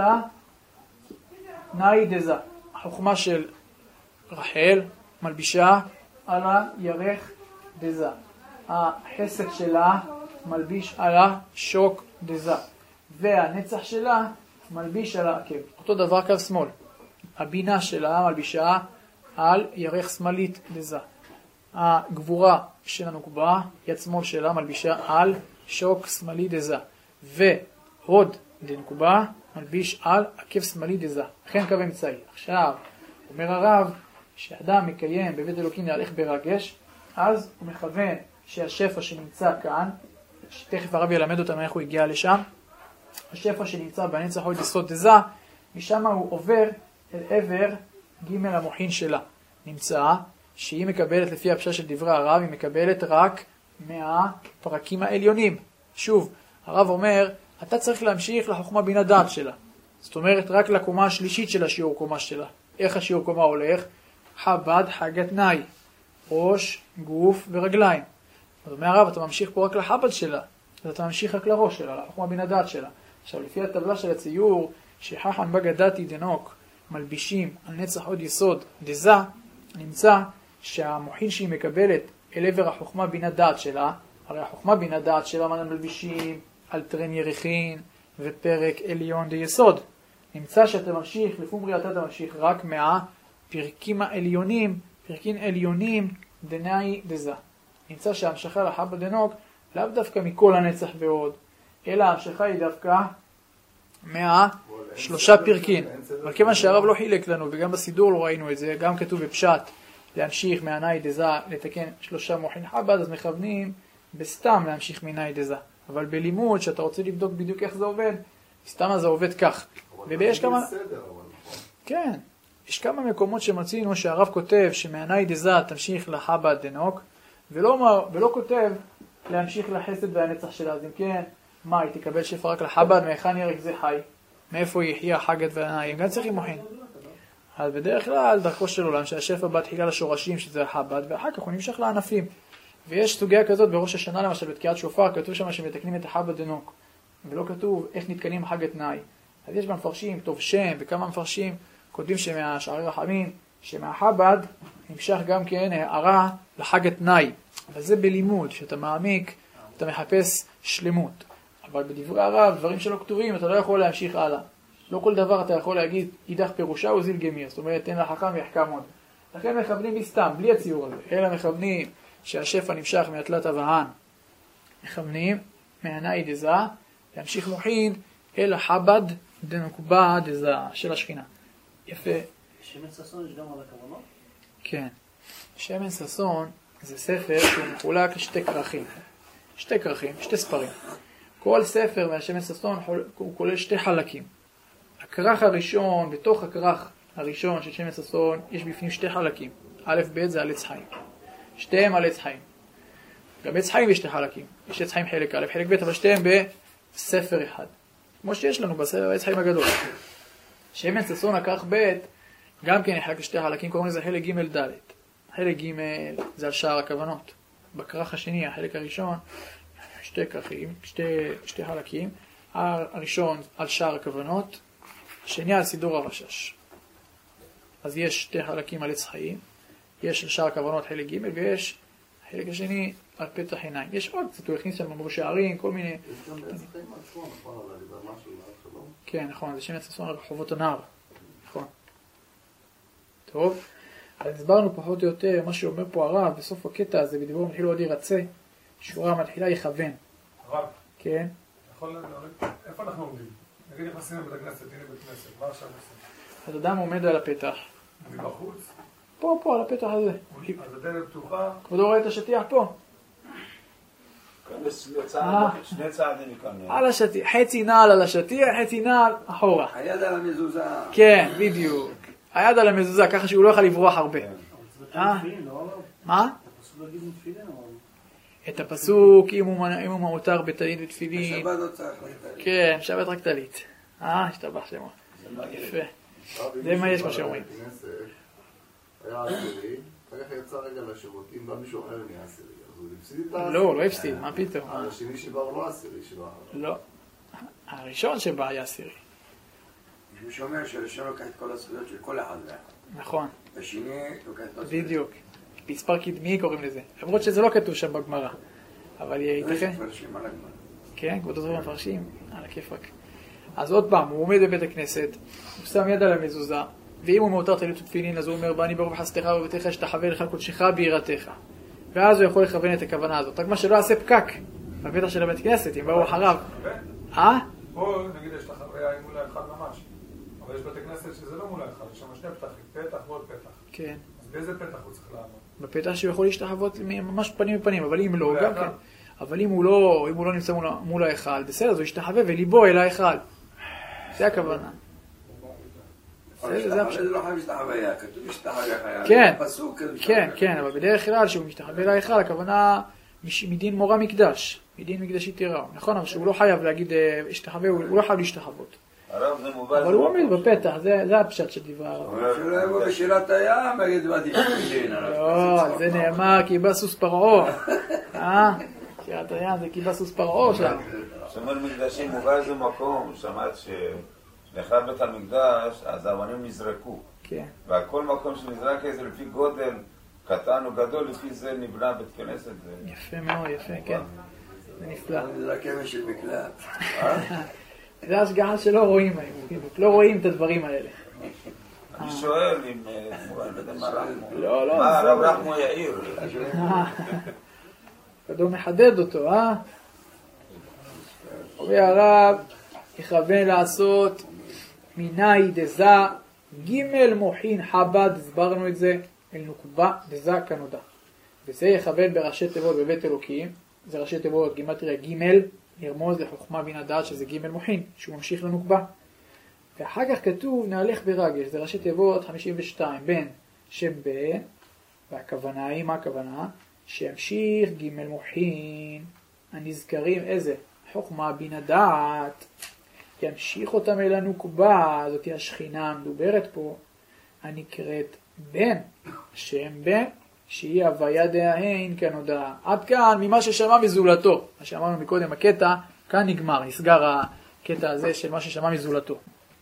הנאי דזה. החוכמה של רחל מלבישה על הירך דזה. החסד שלה מלביש על השוק דזה. והנצח שלה מלביש על העקב. אותו דבר קו שמאל. הבינה שלה מלבישה על ירך שמאלית דזה. הגבורה של הנוקבה, יד שמאל שלה מלבישה על שוק שמאלי דזה, והוד דנקובה מלביש על עקב שמאלי דזה, לכן קו אמצעי. עכשיו, אומר הרב, שאדם מקיים בבית אלוקים להלך ברגש, אז הוא מכוון שהשפע שנמצא כאן, שתכף הרב ילמד אותנו איך הוא הגיע לשם, השפע שנמצא בנצח הוד יסוד דזה, משם הוא עובר אל עבר ג' המוחין שלה. נמצא שהיא מקבלת לפי הפשט של דברי הרב, היא מקבלת רק מהפרקים העליונים. שוב, הרב אומר, אתה צריך להמשיך לחוכמה בינה דעת שלה. זאת אומרת, רק לקומה השלישית של השיעור קומה שלה. איך השיעור קומה הולך? חב"ד חגת נאי, ראש, גוף ורגליים. זאת אומרת, הרב, אתה ממשיך פה רק לחב"ד שלה, אז אתה ממשיך רק לראש שלה, לחוכמה בינה דעת שלה. עכשיו, לפי הטבלה של הציור, שחכן בגדתי דנוק מלבישים על נצח עוד יסוד דזה, נמצא שהמוחין שהיא מקבלת אל עבר החוכמה בינה דעת שלה, הרי החוכמה בינה דעת שלה מלבישים על טרן ירחין ופרק עליון דיסוד. נמצא שאתה ממשיך, לפום בריאתה אתה ממשיך רק מהפרקים העליונים, פרקים עליונים דנאי דזה. נמצא שההמשכה לחב"ד דנוק לאו דווקא מכל הנצח ועוד, אלא ההמשכה היא דווקא מהשלושה פרקים. אבל כיוון שהרב לא חילק לנו, וגם בסידור לא ראינו את זה, גם כתוב בפשט, להמשיך מהנאי דזה, לתקן שלושה מוחין חב"ד, אז מכוונים בסתם להמשיך מנאי דזה. אבל בלימוד, שאתה רוצה לבדוק בדיוק איך זה עובד, סתם אז זה עובד כך. ויש כמה... כן, יש כמה מקומות שמצינו שהרב כותב שמהנאי דזה תמשיך לחב"ד דנוק, ולא, ולא כותב להמשיך לחסד והנצח שלה. אז אם כן, מה, היא תקבל שפע רק לחב"ד, מהיכן ירק זה חי? מאיפה יחיה חגת והנאי? הם גם צריכים מוחין. אז בדרך כלל דרכו של עולם שהשפע בא תחילה לשורשים שזה החב"ד, ואחר כך הוא נמשך לענפים. ויש סוגיה כזאת בראש השנה למשל בתקיעת שופר, כתוב שם שמתקנים את החב"ד דנוק, ולא כתוב איך נתקנים חגת נאי. אז יש במפרשים טוב שם וכמה מפרשים כותבים שמהשערי רחמים שמהחב"ד נמשך גם כן הערה לחגת נאי. אבל זה בלימוד, שאתה מעמיק, אתה מחפש שלמות. אבל בדברי הרב, דברים שלא כתובים, אתה לא יכול להמשיך הלאה. לא כל דבר אתה יכול להגיד, אידך פירושה או זיל גמיר. זאת אומרת, תן לחכם ויחכם עוד. לכן מכוונים בסתם, בלי הציור הזה. אלא מכוונים שהשפע נמשך מהתלת אבהן. מכוונים מהנאי דזה, להמשיך מוחין אל החב"ד דנוקבה דזה של השכינה. יפה. שמן ששון יש גם על הכוונות? כן. שמן ששון זה ספר שהוא מחולק לשתי כרכים. שתי כרכים, שתי ספרים. כל ספר מהשמן ששון הוא כולל שתי חלקים. הכרך הראשון, בתוך הכרך הראשון של שמן ששון, יש בפנים שתי חלקים. א' ב' זה על עץ חיים. שתיהם על עץ חיים. גם עץ חיים יש שתי חלקים. יש עץ חיים חלק א', חלק ב', אבל שתיהם בספר אחד. כמו שיש לנו בספר עץ חיים הגדול. שמן ששון הכרך ב' גם כן יחלק לשתי חלקים, קוראים לזה חלק ג' ד'. חלק ג' זה על שער הכוונות. בכרך השני, החלק הראשון, שתי כרכים, שתי, שתי חלקים. הראשון על שער הכוונות, השני על סידור הרשש. אז יש שתי חלקים על עץ חיים, יש על שער הכוונות חלק ג' ויש החלק השני על פתח עיניים. יש עוד קצת, הוא הכניס שם אמרו שערים, כל מיני... יש גם בעץ חיים על שום, נכון, על הגדמה של שלום. כן, נכון, זה שמן ששון על רחובות הנהר. נכון. טוב, אז הסברנו פחות או יותר מה שאומר פה הרב בסוף הקטע הזה, בדיבור מתחילו עוד ירצה, שורה מתחילה יכוון. הרב, כן. יכול להוריד, איפה אנחנו עומדים? נגיד נכנסים לבית הכנסת, הנה בית הכנסת, מה עכשיו עושים? אז אדם עומד על הפתח. מבחוץ? פה, פה, על הפתח הזה. אז הדלת פתוחה? כבודו רואה את השטיח פה. שני צעדים מכאן. על השטיח, חצי נעל על השטיח, חצי נעל אחורה. היד על המזוזה. כן, בדיוק. היד על המזוזה, ככה שהוא לא יוכל לברוח הרבה. אה? מה? את הפסוק, אם הוא מאותר בטלית ותפילין. בשבת לא צריך לטלית. כן, שבת רק טלית. אה, השתבח שמו. יפה. זה מה יש מה שאומרים. היה עשירי, אחר כך יצא רגע לשירותים, בא מישהו אחר נהיה עשירי. אז הוא הפסיד את העשירי. לא, לא הפסיד, מה פתאום? השני שבא הוא לא עשירי שבא. לא. הראשון שבא היה עשירי. הוא שאומר שהראשון לוקח את כל הזכויות של כל אחד ואחד. נכון. השני לוקח את כל הזכויות. בדיוק. מספר קדמי קוראים לזה. למרות שזה לא כתוב שם בגמרא. אבל ייתכן. כן, כבוד הזמן מפרשים. על הכיפק. אז עוד פעם, הוא עומד בבית הכנסת, הוא שם יד על המזוזה, ואם הוא מאותר טלית ותפילין, אז הוא אומר, בני ברוך חסדך ובתך שתחווה לך קודשך ביראתך. ואז הוא יכול לכוון את הכוונה הזאת. רק מה שלא יעשה פקק בפתח של הבית כנסת, אם באו אחריו. אה? פה נגיד יש לך חוויה עם מול האחד ממש, אבל יש בתי כנסת שזה לא מול האחד, יש שם שני פתחים, פתח ועוד פתח. כן. אז באיזה פתח הוא צריך לעמוד? בפתח שהוא יכול להשתחוות ממש פנים בפנים, אבל אם לא, גם כן. אבל אם הוא לא, אם הוא לא נמצא מול, מול ההיכל, בסדר, אז הוא ישתחווה וליבו אל ההיכל. זה הכוונה. זה לא חייב להשתחווה, כתוב להשתחווה. כן, כן, כן, אבל בדרך כלל שהוא משתחווה להיכל, הכוונה מדין מורה מקדש, מדין מקדשי תירא. נכון, אבל שהוא לא חייב להגיד להשתחווה, הוא לא חייב להשתחוות. אבל הוא עומד בפתח, זה הפשט של דברי הרב. שלא יבוא בשירת הים, יגיד מה תפקידין. לא, זה נאמר כי בא סוס פרעה. אה? שירת הים זה כי בא סוס פרעה שם. שמר מקדשים הוא בא איזה מקום, שמעת שנחרב בית המקדש, אז האבנים נזרקו. כן. ועל כל מקום שנזרק איזה לפי גודל, קטן או גדול, לפי זה נבנה בית כנסת. יפה מאוד, יפה, כן. זה נפלא. זה רק אמא של מקלט. זה השגחה שלא רואים היום, לא רואים את הדברים האלה. אני שואל אם... לא, לא. מה הרב רחמו יאיר? כדור מחדד אותו, אה? והרב יכוון לעשות מיני דזה ג' מוחין חב"ד, הסברנו את זה, אל נוקבה דזה כנודע. וזה יכוון בראשי תיבות בבית אלוקים, זה ראשי תיבות גימטריה ג' נרמוז לחוכמה בינה דעת שזה ג' מוחין, שהוא ממשיך לנוקבה. ואחר כך כתוב נהלך ברגש, זה ראשי תיבות חמישים ושתיים, בין שם בן, והכוונה היא, מה הכוונה? שימשיך ג' מוחין, הנזכרים איזה? חוכמה בינה דעת, ימשיך אותם אל הנוקבה, זאת היא השכינה המדוברת פה, הנקראת בן, שם בן, שהיא הוויה דהאין כנודע. עד כאן ממה ששמע מזולתו, מה שאמרנו מקודם, הקטע, כאן נגמר, נסגר הקטע הזה של מה ששמע מזולתו.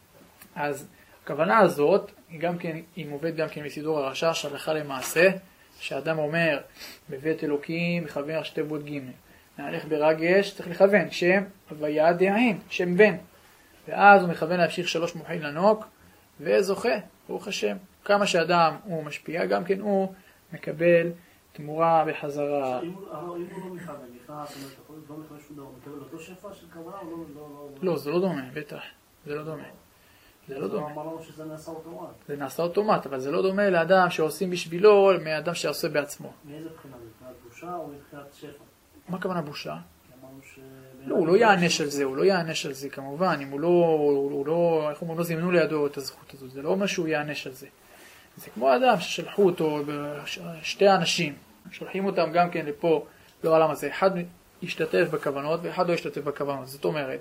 אז הכוונה הזאת, היא גם כן, היא מובאת גם כן מסידור הרש"ש, הלכה למעשה, שאדם אומר בבית אלוקים, מכוון ראשי תיבות ג' נהלך ברגש, צריך לכוון, שם הוויה דהאין, שם בן. ואז הוא מכוון להמשיך שלוש מוחין לנוק, וזוכה, ברוך השם. כמה שאדם הוא משפיע, גם כן הוא מקבל תמורה בחזרה. אם הוא לא מכוון, נכנס, לא מכוון שום דבר, מקבל אותו שפע של כוונה או לא? לא, זה לא דומה, בטח. זה לא דומה. זה לא דומה. אמרנו שזה נעשה אוטומט. זה נעשה אוטומט, אבל זה לא דומה לאדם שעושים בשבילו, מאדם שעושה בעצמו. מאיזה בחינה? מבחינת בושה או מבחינת שפע? מה הכוונה בושה? ש... לא, הוא לא יענש על זה, הוא לא יענש על זה כמובן, אם הוא לא, הוא לא, איך אומרים, לא זימנו לידו את הזכות הזאת, זה לא אומר שהוא יענש על זה. זה כמו אדם ששלחו אותו, שתי אנשים, שולחים אותם גם כן לפה, לא העולם הזה, אחד ישתתף בכוונות ואחד לא ישתתף בכוונות, זאת אומרת,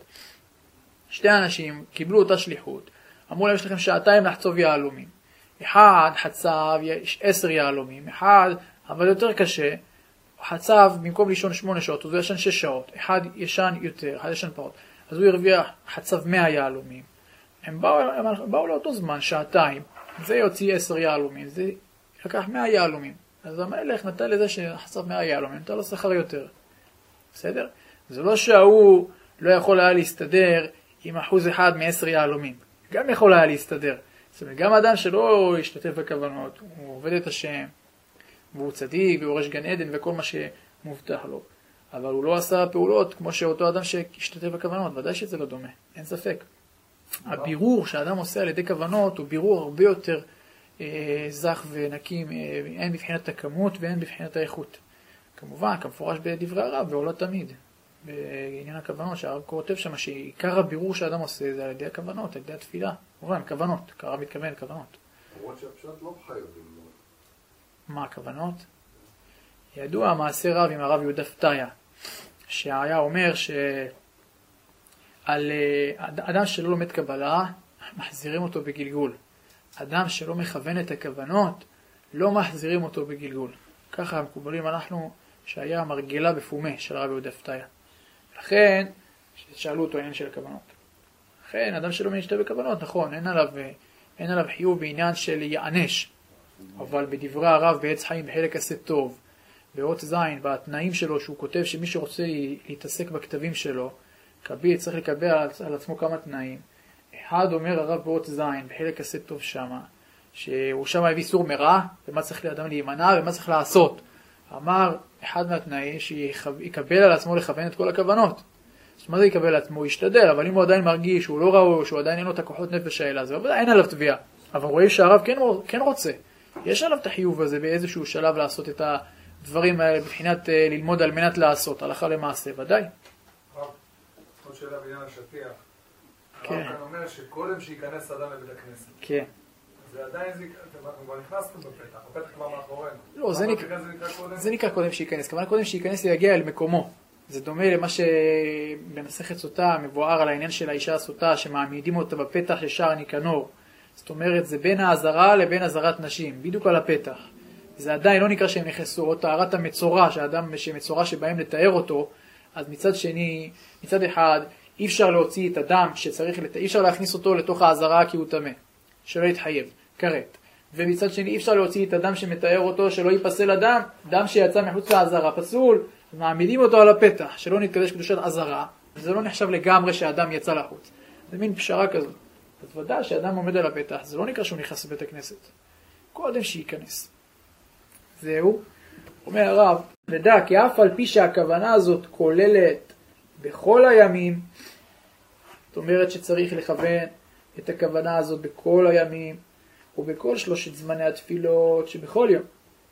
שתי אנשים קיבלו אותה שליחות, אמרו להם יש לכם שעתיים לחצוב יהלומים, אחד חצב עשר יהלומים, אחד, אבל יותר קשה, חצב במקום לישון שמונה שעות, אז הוא ישן שש שעות, אחד ישן יותר, אחד ישן פחות, אז הוא הרוויח חצב מאה יהלומים, הם באו, הם באו לאותו זמן, שעתיים, זה יוציא עשר יהלומים, זה לקח מאה יהלומים, אז המלך נתן לזה שחצב מאה יהלומים, נתן לו שכר יותר, בסדר? זה לא שההוא לא יכול היה להסתדר עם אחוז אחד מעשר יהלומים, גם יכול היה להסתדר, זאת אומרת, גם אדם שלא ישתתף בכוונות, הוא עובד את השם, והוא צדיק, והוא יורש גן עדן וכל מה שמובטח לו. אבל הוא לא עשה פעולות כמו שאותו אדם שהשתתף בכוונות, ודאי שזה לא דומה, אין ספק. הבירור שהאדם עושה על ידי כוונות הוא בירור הרבה יותר אה, זך ונקי, אה, הן בבחינת הכמות והן בבחינת האיכות. כמובן, כמפורש בדברי הרב, ועולה תמיד, בעניין הכוונות, שהרב כותב שם שעיקר הבירור שהאדם עושה זה על ידי הכוונות, על ידי התפילה. כמובן, כוונות, הרב מתכוון לכוונות. למרות שהפשט לא חייבים. מה הכוונות? ידוע המעשה רב עם הרב יהודה פתיה, שהיה אומר שעל אדם שלא לומד קבלה, מחזירים אותו בגלגול. אדם שלא מכוון את הכוונות, לא מחזירים אותו בגלגול. ככה המקובלים אנחנו, שהיה מרגלה בפומה של הרב יהודה פתיה. לכן, שאלו אותו העניין של הכוונות. לכן, אדם שלא משתתף בכוונות, נכון, אין עליו, אין עליו חיוב בעניין של יענש. אבל בדברי הרב בעץ חיים בחלק עשה טוב, באות זין, בתנאים שלו שהוא כותב שמי שרוצה להתעסק בכתבים שלו, קביל צריך לקבל על עצמו כמה תנאים. אחד אומר הרב באות זין בחלק עשה טוב שמה, שהוא שמה הביא סור מרע, ומה צריך לאדם להימנע ומה צריך לעשות. אמר, אחד מהתנאים שיקבל על עצמו לכוון את כל הכוונות. זאת אומרת, יקבל על עצמו, הוא ישתדל, אבל אם הוא עדיין מרגיש שהוא לא ראוי, שהוא עדיין אין לו את הכוחות נפש האלה, זה אין עליו תביעה. אבל רואה שהרב כן, כן רוצה. יש עליו את החיוב הזה באיזשהו שלב לעשות את הדברים האלה, בבחינת ללמוד על מנת לעשות, הלכה למעשה, ודאי. רב, עוד שאלה בעניין השטיח. כן. הרב כאן אומר שקודם שייכנס אדם לבית הכנסת. כן. זה עדיין, אתם כבר נכנסתם בפתח, הפתח כבר מאחורינו. לא, זה נקרא, זה נקרא קודם שייכנס. כמובן קודם שייכנס ויגיע אל מקומו. זה דומה למה שבמסכת סוטה מבואר על העניין של האישה הסוטה, שמעמידים אותה בפתח של שער ניקנור. זאת אומרת, זה בין העזרה לבין עזרת נשים, בדיוק על הפתח. זה עדיין לא נקרא שהם נכנסו, או טהרת המצורע, שהאדם שמצורע שבאים לתאר אותו, אז מצד שני, מצד אחד, אי אפשר להוציא את הדם שצריך, לת... אי אפשר להכניס אותו לתוך העזרה כי הוא טמא, שלא יתחייב, כרת. ומצד שני, אי אפשר להוציא את הדם שמתאר אותו, שלא ייפסל הדם, דם שיצא מחוץ לעזרה, פסול, מעמידים אותו על הפתח, שלא נתקדש קדושת עזרה, זה לא נחשב לגמרי שהאדם יצא לחוץ. זה מין פשרה כזאת. אז ודאי שאדם עומד על הפתח, זה לא נקרא שהוא נכנס לבית הכנסת. קודם שייכנס. זהו. אומר הרב, ודע כי אף על פי שהכוונה הזאת כוללת בכל הימים, זאת אומרת שצריך לכוון את הכוונה הזאת בכל הימים, ובכל שלושת זמני התפילות שבכל יום.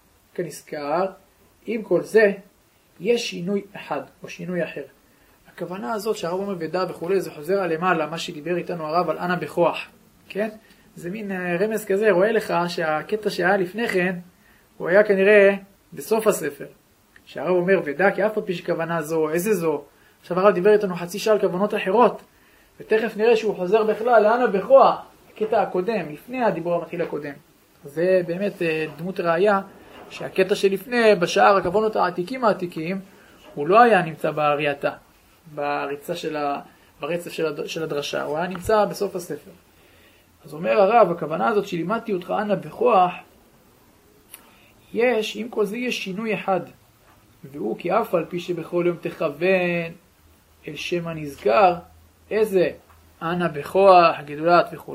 כנזכר, עם כל זה, יש שינוי אחד או שינוי אחר. הכוונה הזאת שהרב אומר ודע וכו', זה חוזר על למעלה, מה שדיבר איתנו הרב על אנא בכוח, כן? זה מין רמז כזה, רואה לך שהקטע שהיה לפני כן, הוא היה כנראה בסוף הספר. שהרב אומר ודע כי אף על פי שכוונה זו, איזה זו. עכשיו הרב דיבר איתנו חצי שעה על כוונות אחרות, ותכף נראה שהוא חוזר בכלל לאנא בכוח, הקטע הקודם, לפני הדיבור המתחיל הקודם. זה באמת דמות ראיה, שהקטע שלפני, בשאר הכוונות העתיקים העתיקים, הוא לא היה נמצא בהרייתה. בריצה של ה... ברצף של, הד... של הדרשה, הוא היה נמצא בסוף הספר. אז אומר הרב, הכוונה הזאת שלימדתי אותך אנא בכוח, יש, עם כל זה יש שינוי אחד, והוא כי אף על פי שבכל יום תכוון אל שם הנזכר, איזה אנא בכוח, גדולת וכו'.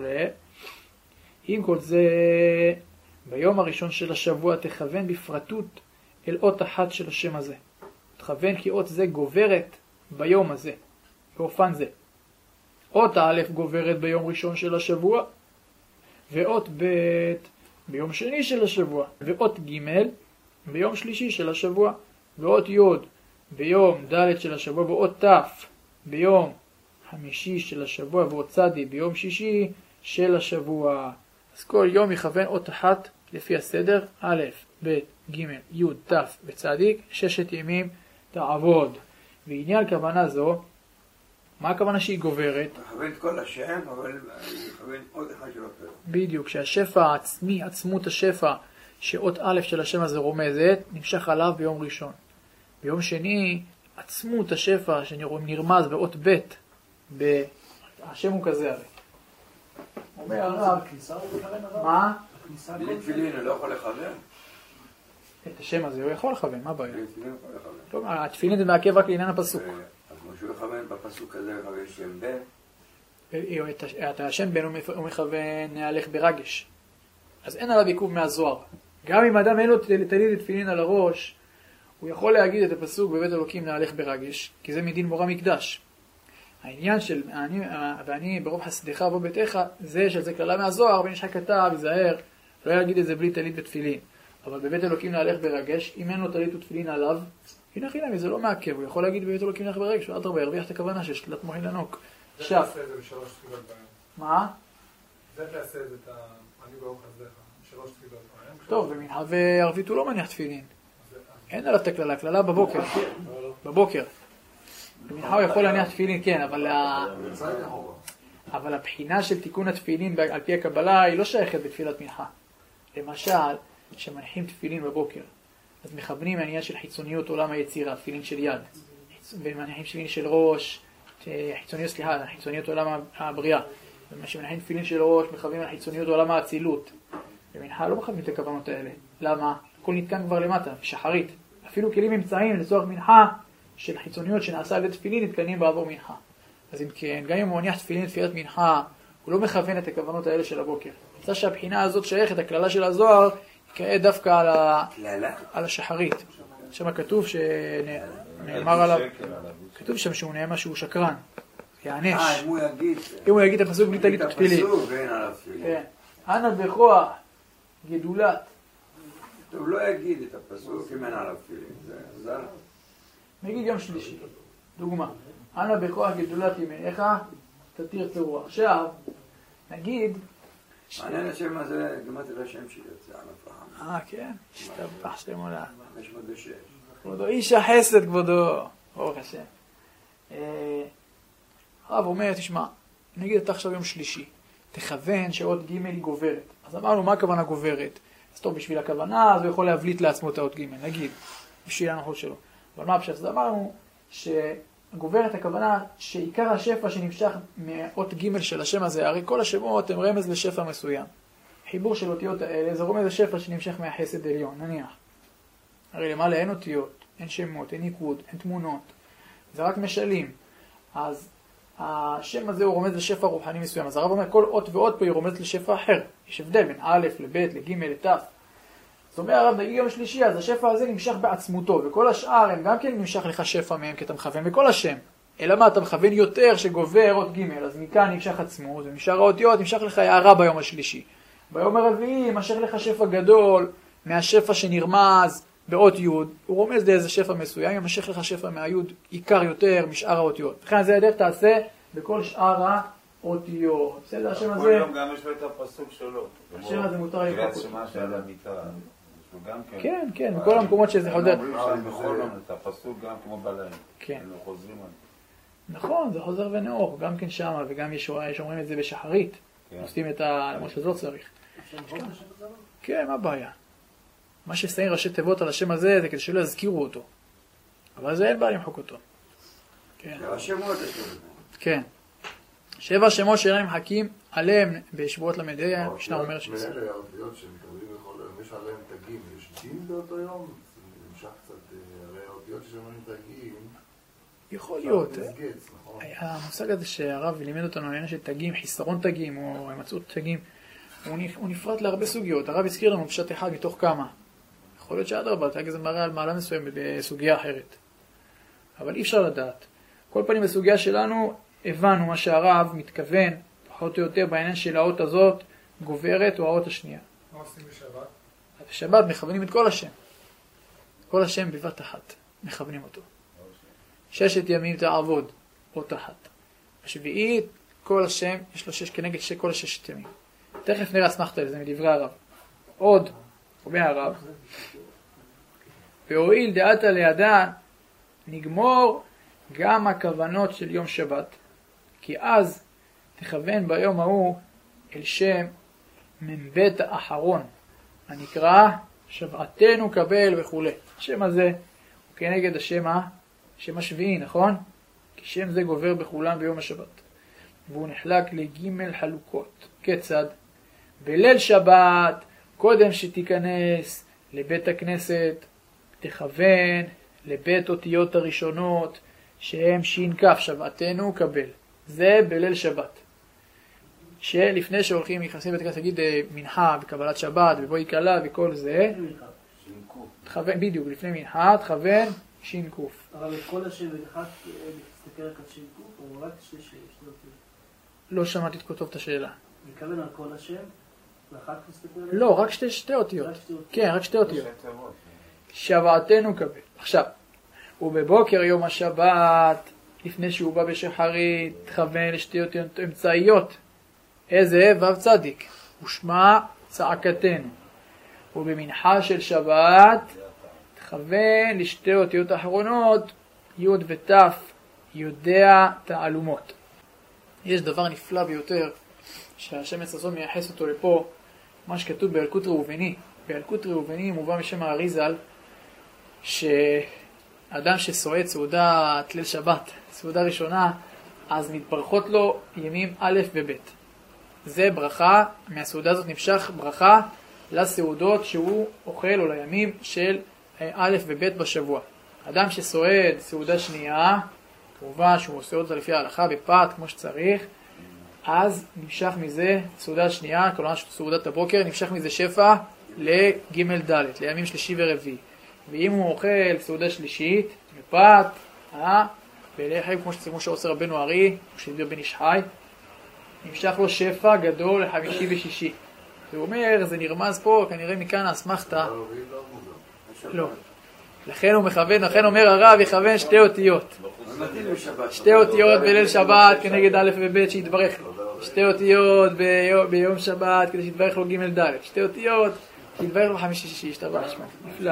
עם כל זה, ביום הראשון של השבוע תכוון בפרטות אל אות אחת של השם הזה. תכוון כי אות זה גוברת ביום הזה, באופן זה. אות א' גוברת ביום ראשון של השבוע, ואות ב' ביום שני של השבוע, ואות ג' ביום שלישי של השבוע, ואות י' ביום ד' של השבוע, ואות ת' ביום חמישי של השבוע, ואות צ' ביום שישי של השבוע. אז כל יום יכוון אות אחת לפי הסדר, א', ב', ג', י', ת' וצדיק, ששת ימים תעבוד. ועניין כוונה זו, מה הכוונה שהיא גוברת? מכוון את כל השם, אבל מכוון עוד אחד שלא פרק. בדיוק, שהשפע העצמי, עצמות השפע, שאות א' של השם הזה רומזת, נמשך עליו ביום ראשון. ביום שני, עצמות השפע שנרמז באות ב', ב... השם הוא כזה הרי. אומר הרב, מה? בלי תפילין הוא לא יכול לכוון? את השם הזה הוא יכול לכוון, מה הבעיה? בלי תפילין הוא יכול לכוון. התפילין זה מעכב רק לעניין הפסוק. אז כמו שהוא מכוון בפסוק הזה, מכוון שם בן. את השם בן הוא מכוון נהלך ברגש. אז אין עליו עיכוב מהזוהר. גם אם אדם אין לו תליד תפילין על הראש, הוא יכול להגיד את הפסוק בבית אלוקים נהלך ברגש, כי זה מדין מורה מקדש. העניין של אני, ואני ברוב חסדך בו ביתך, זה של זה כללה מהזוהר, בן ישחק כתב, יזהר, לא יגיד את זה בלי תליד ותפילין. אבל בבית אלוקים נהלך ברגש, אם אין לו תליד ותפילין עליו, הנה חינמי, זה לא מעכב, הוא יכול להגיד בבית אלוקים נהלך ברגש, ועד הרבה ירוויח את הכוונה של שלילת מוחין לנוק. זה תעשה את זה בשלוש תפילות ביום. מה? זה תעשה את זה, אני ברוך חסדך, שלוש תפילות ביום. טוב, ומנחה וערבית הוא לא מניח תפילין. אין עליו את הכללה, הכללה בבוקר. בבוקר. במנחה הוא יכול להניח תפילין, כן, אבל אבל הבחינה של תיקון התפילין על פי הקבלה היא לא שייכת בתפילת מנחה. למשל, שמניחים תפילין בבוקר, אז מכוונים העניין של חיצוניות עולם היצירה, תפילין של יד, ומניחים תפילין של ראש, חיצוניות, סליחה, חיצוניות עולם הבריאה. ומניחים תפילין של ראש, מכוונים על חיצוניות עולם האצילות. במנחה לא מכוונים את הכוונות האלה. למה? הכל נתקן כבר למטה, שחרית. אפילו כלים אמצעים לצורך מנחה של חיצוניות שנעשה על ידי תפילין נתקנים בעבור מנחה. אז אם כן, גם אם הוא מניח תפילין תפילת מנחה, הוא לא מכוון את הכוונות האלה של הבוקר. נמצא שהבחינה הזאת שייכת, הכללה של הזוהר, יקרא דווקא על, ה... על השחרית. שם כתוב שנאמר עליו, כתוב שם שהוא נאמר שהוא שקרן, יענש. אה, אם הוא יגיד... אם הוא יגיד את הפסוק בלי תגיד תפילין. ואין עליו תפילין. כן. אנא בכוח גדולת. הוא לא יגיד את הפסוק אם אין עליו תפילין. זה עזר. נגיד יום שלישי, דוגמה. אנא בכוח גדולת ימיניך, תתיר תרועה. עכשיו, נגיד... מעניין השם הזה, גמרתי לשם שלי יוצא על הפעם. אה, כן? השתבח שם עולה. חמש מאות ושש. כבודו, איש החסד כבודו. ברוך השם. הרב אומר, תשמע, נגיד אתה עכשיו יום שלישי, תכוון שעוד ג' היא גוברת. אז אמרנו, מה הכוונה גוברת? אז טוב, בשביל הכוונה, אז הוא יכול להבליט לעצמו את האות ג', נגיד, בשביל ההנחות שלו. אבל מה הפשט? אז אמרנו שגוברת הכוונה שעיקר השפע שנמשך מאות ג' של השם הזה, הרי כל השמות הם רמז לשפע מסוים. חיבור של אותיות האלה זה רמז לשפע שנמשך מהחסד עליון, נניח. הרי למעלה אין אותיות, אין שמות, אין ניקוד, אין תמונות. זה רק משלים. אז השם הזה הוא רומז לשפע רוחני מסוים. אז הרב אומר, כל אות ואות פה היא רומז לשפע אחר. יש הבדל בין א' לב' לג' לת'. זאת אומרת, הרב, נגיד יום שלישי, אז השפע הזה נמשך בעצמותו, וכל השאר הם גם כן נמשך לך שפע מהם, כי אתה מכוון בכל השם. אלא מה, אתה מכוון יותר שגובר אות ג', אז מכאן נמשך עצמות, ומשאר האותיות נמשך לך הערה ביום השלישי. ביום הרביעי נמשך לך שפע גדול, מהשפע שנרמז באות י', הוא רומז לאיזה שפע מסוים, ימשך לך שפע מהי' עיקר יותר משאר האותיות. לכן זה הדרך תעשה בכל שאר האותיות. בסדר, השם הזה... כל יום גם יש לו את הפסוק שלו. השם הזה מותר לקרוא. קריאת שמע שעל המיטה. כן, כן, בכל המקומות שזה חוזר. בכל יום את הפסוק גם כמו בלילה. כן. הם חוזרים על זה. נכון, זה חוזר ונאור, גם כן שמה, וגם יש אומרים את זה בשחרית. עושים את ה... כמו שזה לא צריך. כן, מה הבעיה? מה ששמים ראשי תיבות על השם הזה זה כדי שלא יזכירו אותו. אבל זה אין בעיה למחוק אותו. כן. השמות. כן. שבע שמות שאינם נמחקים עליהם בשבועות למדיה, משנה אומרת ש... מאלה האותיות שמתקבלים בכל יום, יש עליהם תגים, יש דין באותו יום? זה נמשך קצת, הרי האותיות ששמונים תגים... יכול להיות. נסגץ, נכון? המושג הזה שהרב לימד אותנו, העניין של תגים, חיסרון תגים או המצאות תגים, הוא נפרט להרבה סוגיות. הרב הזכיר לנו פשט אחד מתוך כמה. יכול להיות שעד רבה, תג זה מראה על מעלה מסוימת בסוגיה אחרת. אבל אי אפשר לדעת. כל פנים בסוגיה שלנו הבנו מה שהרב מתכוון, פחות או יותר בעניין של האות הזאת, גוברת או האות השנייה. מה עושים בשבת? בשבת מכוונים את כל השם. כל השם בבת אחת. מכוונים אותו. ששת ימים תעבוד, אות אחת. בשביעית, כל השם, יש לו שש כנגד כל הששת ימים. תכף נראה אסמכתה לזה מדברי הרב. עוד, אומר הרב, והואיל דעתה לידן, נגמור גם הכוונות של יום שבת, כי אז תכוון ביום ההוא אל שם מבית האחרון, הנקרא שבעתנו קבל וכו'. השם הזה הוא כנגד השם, השם השביעי, נכון? כי שם זה גובר בכולם ביום השבת. והוא נחלק לג' חלוקות. כיצד? בליל שבת, קודם שתיכנס לבית הכנסת, תכוון לבית אותיות הראשונות, שהם שינקף, שבעתנו קבל. זה בליל שבת. שלפני שהולכים נכנסים לבית הכנסת, תגיד מנחה וקבלת שבת ובואי קלה וכל זה, תכוון, בדיוק, לפני מנחה, תכוון שינקוף. אבל את כל השם אחד מסתכל רק על שינקוף, או רק שתי שאלות? לא שמעתי טוב את השאלה. מכוון על כל השם, ואחת מסתכל על... לא, רק שתי, שתי אותיות. כן, רק שתי אותיות. שבעתנו קבל. עכשיו, ובבוקר יום השבת, לפני שהוא בא בשחרית, תכוון לשתי אותיות אמצעיות. איזה? ו' צדיק. ושמע צעקתנו. ובמנחה של שבת, תכוון לשתי אותיות האחרונות, י' ות', יודע תעלומות. יש דבר נפלא ביותר, שהשם יצרסון מייחס אותו לפה, מה שכתוב באלקוט ראובני. באלקוט ראובני מובא משם האריזל, שאדם שסועד סעודת ליל שבת, סעודה ראשונה, אז מתברכות לו ימים א' וב'. זה ברכה, מהסעודה הזאת נמשך ברכה לסעודות שהוא אוכל או לימים של א' וב' בשבוע. אדם שסועד סעודה שנייה, כמובן שהוא עושה אותה לפי ההלכה בפת כמו שצריך, אז נמשך מזה סעודה שנייה, כלומר סעודת הבוקר, נמשך מזה שפע לג' ד', לימים שלישי ורביעי. ואם הוא אוכל סעודה שלישית, מפת, אה, בלחם, כמו שצימו שעושה רבנו ארי, כמו שדיבר בן איש חי, נמשך לו שפע גדול לחמישי ושישי. הוא אומר, זה נרמז פה, כנראה מכאן האסמכתה. לא. לכן הוא מכוון, לכן אומר הרב, יכוון שתי אותיות. שתי אותיות בליל שבת כנגד א' וב' שיתברך לו. שתי אותיות ביום שבת כדי שיתברך לו ג' ד'. שתי אותיות שיתברך לו חמישי שישי. השתבח שמו. נפלא.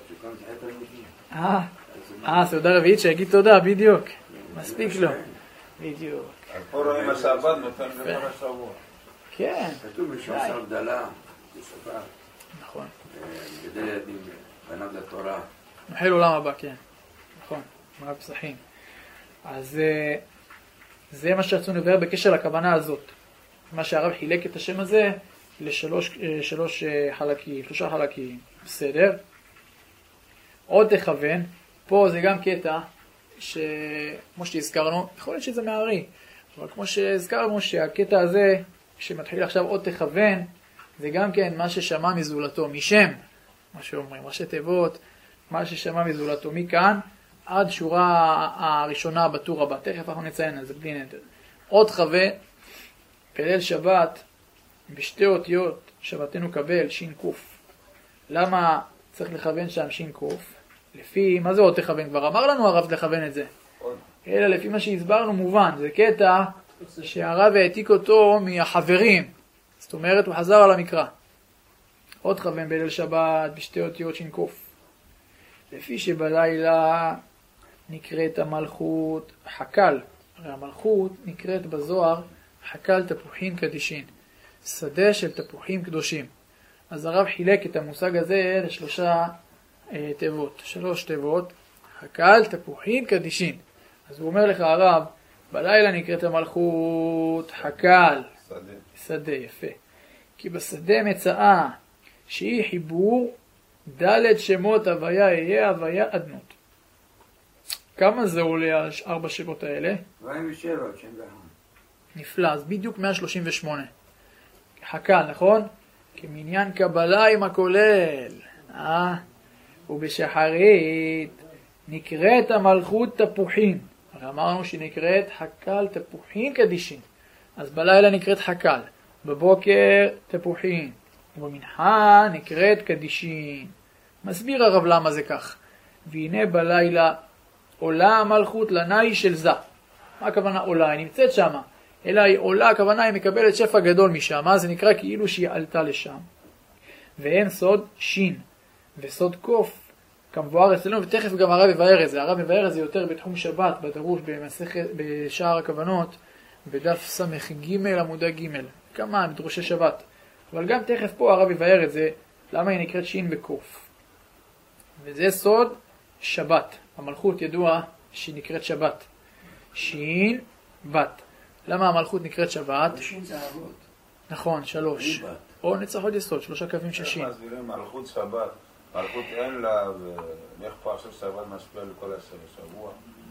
אה, אה, סעודה רביעית שיגיד תודה, בדיוק. מספיק לו. בדיוק. אז פה רואים השבת נותן לכל השבוע. כן. כתוב משעושה הבדלה בשבת. נכון. גדל ילדים, בניו לתורה. נוחל עולם הבא, כן. נכון. מראה פסחים. אז זה מה שרצינו לבאר בקשר לכוונה הזאת. מה שהרב חילק את השם הזה לשלוש שלוש חלקים, שלושה חלקים. בסדר. עוד תכוון. פה זה גם קטע שכמו שהזכרנו, יכול להיות שזה מערי, אבל כמו שהזכרנו שהקטע הזה שמתחיל עכשיו עוד תכוון, זה גם כן מה ששמע מזולתו, משם, מה שאומרים, ראשי תיבות, מה ששמע מזולתו, מכאן עד שורה הראשונה בטור הבא, תכף אנחנו נציין על זה בלי נדר. עוד תכוון, בליל שבת, בשתי אותיות שבתנו קבל, שין קוף. למה צריך לכוון שם שין קוף? לפי, מה זה עוד תכוון? כבר אמר לנו הרב לכוון את זה. אלא לפי מה שהסברנו מובן, זה קטע שהרב העתיק אותו מהחברים. זאת אומרת, הוא חזר על המקרא. עוד תכוון בליל שבת, בשתי אותיות שין קוף. לפי שבלילה נקראת המלכות חקל. הרי המלכות נקראת בזוהר חקל תפוחין קדישין. שדה של תפוחים קדושים. אז הרב חילק את המושג הזה לשלושה אה, תיבות. שלוש תיבות. חקל תפוחין קדישין. אז הוא אומר לך הרב, בלילה נקראת המלכות חקל. שדה. שדה, יפה. כי בשדה מצאה שהיא חיבור ד' שמות הוויה יהיה הוויה אדנות. כמה זה עולה ארבע שמות האלה? ארבעים ושבע, שם ואחד. נפלא, אז בדיוק מאה שלושים ושמונה. חקל, נכון? כמניין קבלה עם הכולל. אה? ובשחרית נקראת המלכות תפוחין. הרי אמרנו שנקראת חקל תפוחין קדישין. אז בלילה נקראת חקל. בבוקר תפוחין. ובמנחה נקראת קדישין. מסביר הרב למה זה כך. והנה בלילה עולה המלכות לנאי של זה. מה הכוונה עולה? היא נמצאת שמה. אלא היא עולה, הכוונה היא מקבלת שפע גדול משם. זה נקרא כאילו שהיא עלתה לשם. ואין סוד שין וסוד קוף. כמבואר אצלנו, ותכף גם הרב מבאר את זה. הרב מבאר את זה יותר בתחום שבת, בדרוש, במסכת, בשער הכוונות, בדף סמך ג' עמודה ג'. כמה בדרושי שבת. אבל גם תכף פה הרב מבאר את זה, למה היא נקראת שין וקוף. וזה סוד שבת. המלכות ידוע שהיא נקראת שבת. שין בת. למה המלכות נקראת שבת? שין זה אבות. נכון, שלוש. או נצח עוד יסוד, שלושה קווים של שין. מסבירים מלכות שבת. מלכות אין לה, ואיך פה עכשיו שבת משפיע לכל השבוע.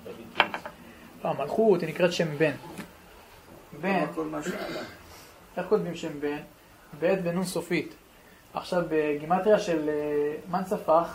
המלכות היא נקראת שם בן. בן. כל מה שעלה. איך כותבים שם בן? ב' בנון סופית. עכשיו בגימטריה של מן ספח,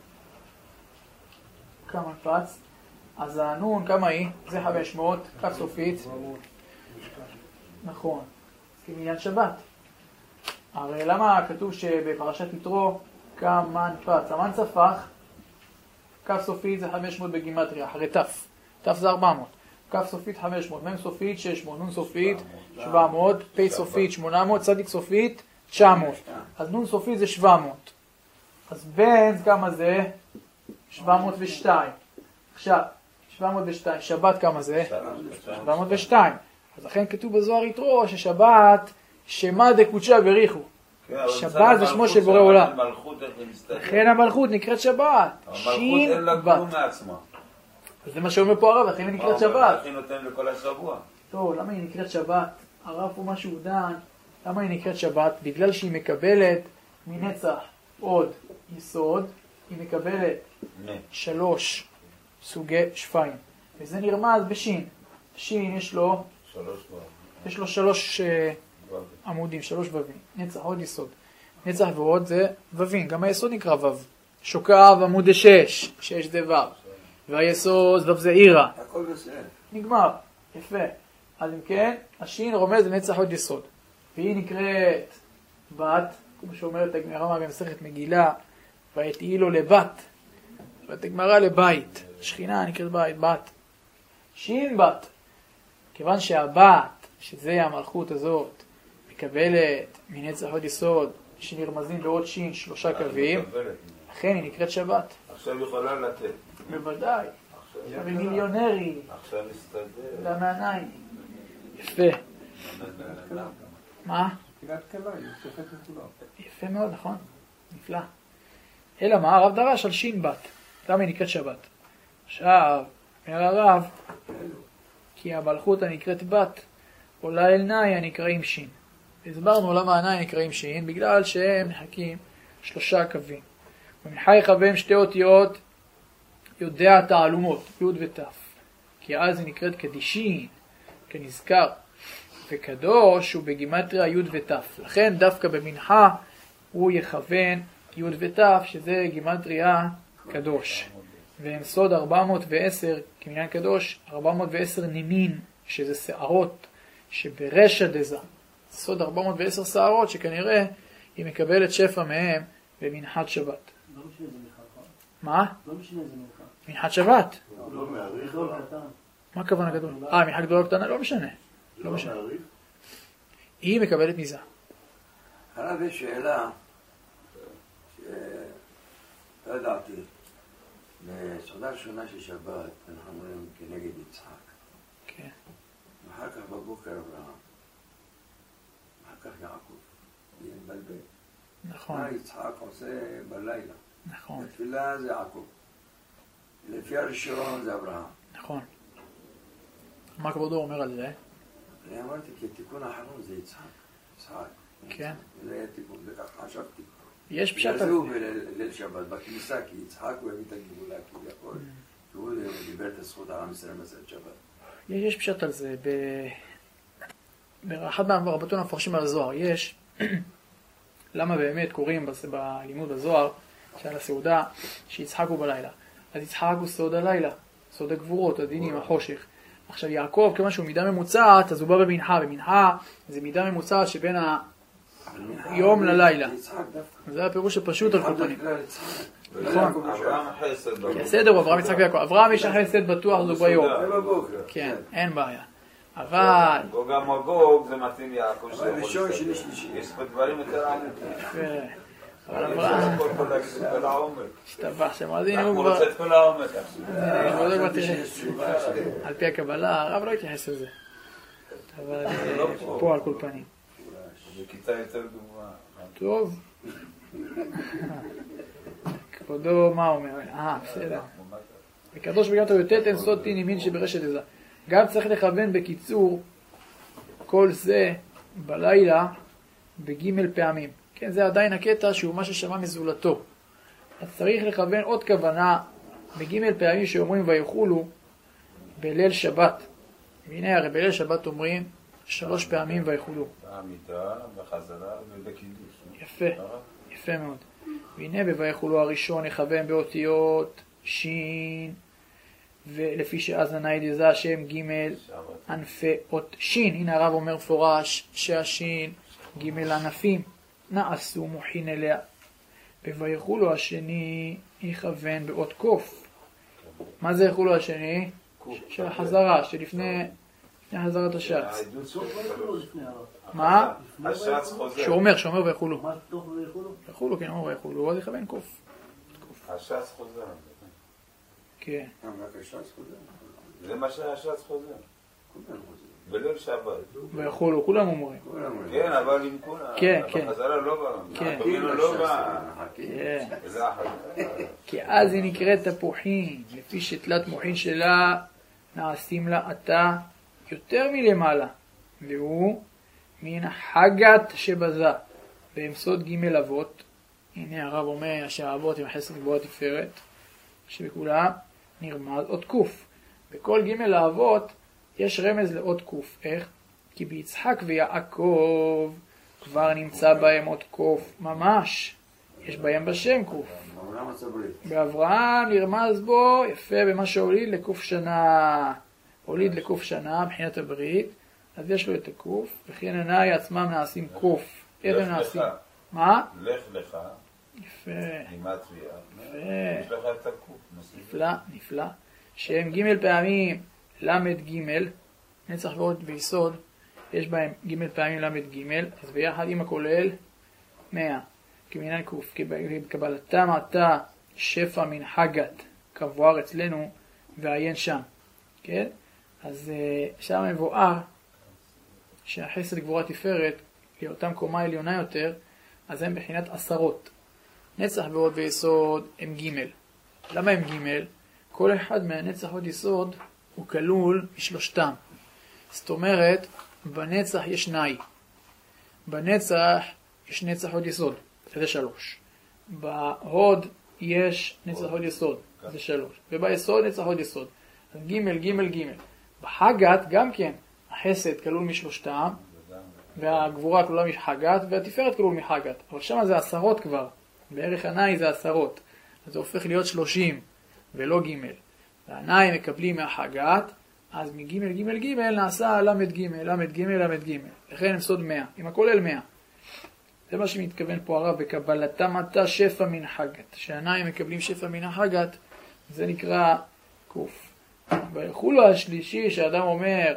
כמה נפץ, אז הנון כמה היא? זה חמש מאות, כף סופית. נכון. כמניין שבת. הרי למה כתוב שבפרשת יתרו כמה נפץ? המן ספח, כף סופית זה חמש מאות בגימטריה, אחרי תף. תף זה ארבע מאות. כף סופית חמש מאות, מם סופית שש מאות, נון סופית שבע מאות, פי סופית שמונה מאות, צדיק סופית תשע מאות. אז נון סופית זה שבע מאות. אז בן כמה זה? שבע מאות ושתיים. עכשיו, שבע מאות ושתיים. שבת כמה זה? שבע מאות ושתיים. אז לכן כתוב בזוהר יתרו ששבת שמה דקודשה בריחו. שבת זה שמו של בורא עולם. לכן המלכות נקראת שבת. המלכות אין לה כלום מעצמה. זה מה שאומר פה הרב, לכן היא נקראת שבת. הכי נותן לכל השבוע. טוב, למה היא נקראת שבת? הרב פה משהו דן. למה היא נקראת שבת? בגלל שהיא מקבלת מנצח עוד יסוד, היא מקבלת שלוש סוגי שפיים. וזה נרמז בשין. שין יש לו יש לו שלוש עמודים, שלוש ווים. נצח עוד יסוד. נצח ועוד זה ווים. גם היסוד נקרא וו. שוקעיו עמוד שש, שש זה ו', והיסוד ו' זה עירה. הכל בסדר. נגמר, יפה. אז אם כן, השין רומז לנצח עוד יסוד. והיא נקראת בת, כמו שאומרת הגמרא במסכת מגילה, ותהי לו לבת, ואת הגמרא לבית. שכינה נקראת בית, בת. שין בת. כיוון שהבת, שזה המלכות הזאת, מקבלת מנצח עוד יסוד, שנרמזים בעוד שין שלושה קווים, לכן היא נקראת שבת. עכשיו יכולה לתת. בוודאי. עכשיו היא מיליונרי. עכשיו מסתדר. למעניים. יפה. מה? קהילת קלה, היא שופטת כולם. יפה מאוד, נכון? נפלא. אלא מה? הרב דרש על שין בת. למה היא נקראת שבת? עכשיו, אומר הרב, כי המלכות הנקראת בת, עולה אל נאי הנקראים שין. הסברנו למה הנאי נקראים שין, בגלל שהם מחכים שלושה קווים. ומנחי יכוון שתי אותיות יודע תעלומות, י' ות'. כי אז היא נקראת קדישין, כנזכר. וקדוש הוא בגימטריה י' ות'. לכן דווקא במנחה הוא יכוון י' ות', שזה גימטריה קדוש. והם סוד ארבע מאות ועשר, כמניין קדוש, ארבע מאות ועשר נימין, שזה שערות, שברשע דזה. סוד ארבע מאות ועשר שערות, שכנראה היא מקבלת שפע מהם במנחת שבת. לא משנה זה מנחה. מה? לא משנה זה מנחה. מנחת שבת. לא מעריך. גדול קטן. מה הכוונה גדול? אה, מנחה גדולה קטנה? לא משנה. לא משנה. היא מקבלת מזה. הרב יש שאלה שלא ידעתי. בסעודה ראשונה של שבת אנחנו אומרים כנגד יצחק. כן. ואחר כך בבוקר אברהם. ואחר כך יעקב. זה מבלבל. נכון. מה יצחק עושה בלילה? נכון. התפילה זה יעקב. לפי הראשון זה אברהם. נכון. מה כבודו אומר על זה? אני אמרתי כי התיקון האחרון זה יצחק. יצחק. כן. זה תיקון, זה ככה חשבתי. יש פשט על זה. יזהו בליל שבת בכניסה, כי יצחק הוא הביא את הגבולה כביכול. והוא דיבר את הזכות על עם ישראל מסעד שבת. יש פשט על זה. באחד מהרבתון המפרשים על הזוהר יש למה באמת קוראים בלימוד הזוהר שעל הסעודה שיצחק הוא בלילה. אז יצחק הוא סוד הלילה, סוד הגבורות, הדינים, החושך. עכשיו יעקב, כיוון שהוא מידה ממוצעת, אז הוא בא במנחה. במנחה זה מידה ממוצעת שבין היום ללילה. זה הפירוש הפשוט על כל פנים. נכון. אברהם חסד בבוקר. בסדר, הוא אברהם יצחק ויעקב. אברהם יש החסד בטוח זו ביום. כן, אין בעיה. אבל... גוג המגוג זה מתאים יעקב אבל ראשון שני שלישי. יש פה דברים יותר עמוקים. אבל אברהם... כל כל להגיד את כל העומק. השתבח שם, אז הנה אנחנו הוא כבר... רוצה את כל העומק. על פי הקבלה, הרב לא התייחס לזה. אבל פה על כל פנים. בכיתה יותר גבוהה. טוב. כבודו, מה אומר? אה, בסדר. בקדוש בגמת היוטט אין סוד תין ימין שברשת עזה. גם צריך לכוון בקיצור כל זה בלילה בגימל פעמים. כן, זה עדיין הקטע שהוא מה ששמע מזולתו. אז צריך לכוון עוד כוונה בגימל פעמים שאומרים ויחולו בליל שבת. והנה הרי בליל שבת אומרים שלוש פעמים ויחולו. בעמידה, בחזרה ובקידוש. יפה, יפה מאוד. והנה בויחולו הראשון יכוון באותיות שין, ולפי שאז נאי דזה השם ג' ענפי אות שין. הנה הרב אומר פורש שהשין ג' ענפים נעשו מוחין אליה. בויחולו השני יכוון באות קוף. מה זה יחולו השני? של החזרה, שלפני חזרת השץ. מה? השץ חוזר. שאומר, שאומר ויחולו. מה תוך ויחולו? ויחולו, כן, אומר ויחולו, אז יכוון קוף. השץ חוזר. כן. זה מה שהשץ חוזר. בליל שבת. ויחולו, כולם אומרים. כן, אבל עם כולם. כן, כן. בחזרה לא בא. כן. כאילו לא בא. כן. זה אחת. כי אז היא נקראת תפוחין, לפי שתלת מוחין שלה נעשים לה עתה יותר מלמעלה, והוא מן החגת שבזה. באמסוד ג' אבות, הנה הרב אומר שהאבות עם החסד גבוה תפארת, שבכולה נרמז עוד קוף. בכל ג' האבות יש רמז לעוד קוף. איך? כי ביצחק ויעקב כבר נמצא בהם עוד קוף ממש. יש בים בשם קוף. בעולם עשה ברית. באברהם נרמז בו, יפה, במה שהוליד לקוף שנה. הוליד לקוף שנה, מבחינת הברית, אז יש לו את הקוף, וכי עיניי עצמם נעשים קוף. איך הם נעשים? מה? לך לך. יפה. גימטריה. יפה. יש לך את הקוף. נפלא, נפלא. שהם ג' פעמים למד ג', נצח ועוד ויסוד, יש בהם ג' פעמים למד ג', אז ביחד עם הכולל מאה. כמינן קוף, קבלתם עתה שפע מן חגת, כבואר אצלנו, ועיין שם. כן? אז שם מבואר שהחסד גבורה תפארת, לאותם קומה עליונה יותר, אז הם בחינת עשרות. נצח ועוד ויסוד הם ג'. למה הם ג'? כל אחד מהנצח ועוד יסוד הוא כלול משלושתם. זאת אומרת, בנצח יש נאי. בנצח יש נצח ועוד יסוד, זה שלוש. בהוד יש נצח ועוד יסוד, זה שלוש. וביסוד נצח ועוד יסוד. אז ג' ג' ג'. בחגת גם כן, החסד כלול משלושתם, והגבורה כלולה מחגת, והתפארת כלול מחגת. אבל שם זה עשרות כבר. בערך הנאי זה עשרות. אז זה הופך להיות שלושים, ולא ג'. והנאי מקבלים מהחגת, אז מג' ג' ג' נעשה למד ג', למד ג', למד ג'. לכן הם סוד מאה, עם הכולל מאה. זה מה שמתכוון פה הרב, בקבלתם עתה שפע מן חגת. שהנאי מקבלים שפע מן החגת, זה נקרא קוף. בחולו השלישי שאדם אומר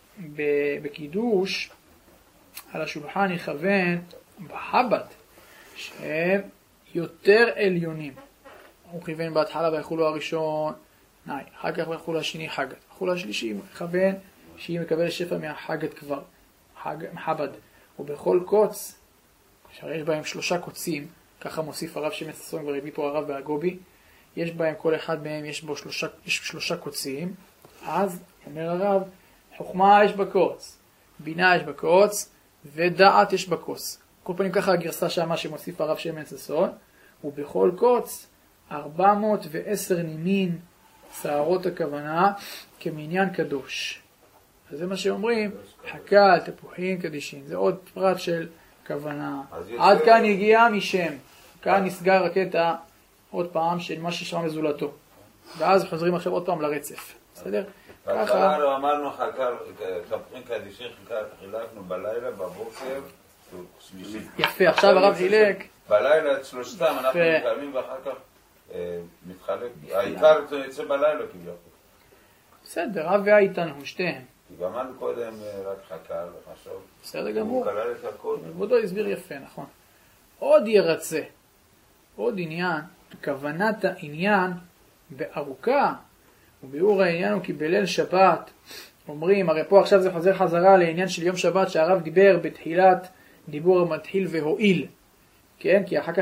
בקידוש, על השולחן יכוון בחבת, שהם יותר עליונים. הוא כיוון בהתחלה בחולו הראשון, נאי, אחר כך בחולו השני חגת. בחולו השלישי יכוון שהיא מקבלת שפע מהחגת כבר, חג, מחבד. ובכל קוץ, שהרי יש בהם שלושה קוצים, ככה מוסיף הרב שמץ עשרים כבר הביא פה הרב והגובי, יש בהם, כל אחד מהם יש בו שלושה, יש שלושה קוצים, אז אומר הרב, חוכמה יש בקוץ, בינה יש בקוץ, ודעת יש בקוץ. כל פנים ככה הגרסה שמה שמוסיף הרב שמץ עשרים, ובכל קוץ ארבע מאות ועשר נימין, שערות הכוונה, כמניין קדוש. אז זה מה שאומרים, חכה, תפוחים, קדישים. זה עוד פרט של כוונה. עד כאן הגיע משם. כאן נסגר הקטע עוד פעם של מה ששם מזולתו. ואז חוזרים עכשיו עוד פעם לרצף. בסדר? ככה... אמרנו חכה, תפוחים, קדישים, חילקנו בלילה, בבוקר, שלישי. יפה, עכשיו הרב חילק. בלילה את שלושתם אנחנו מקיימים ואחר כך מתחלק. העיקר זה יצא בלילה כביכול. בסדר, רב והאיתנו, שתיהם. כי גמרנו קודם רק חכה וחשוב. בסדר גמור. הוא כלל את הכל. כבודו הסביר יפה, נכון. עוד ירצה, עוד עניין, כוונת העניין בארוכה, וביאור העניין הוא כי בליל שבת, אומרים, הרי פה עכשיו זה חוזר חזרה לעניין של יום שבת שהרב דיבר בתחילת דיבור המתחיל והועיל. כן? כי אחר כך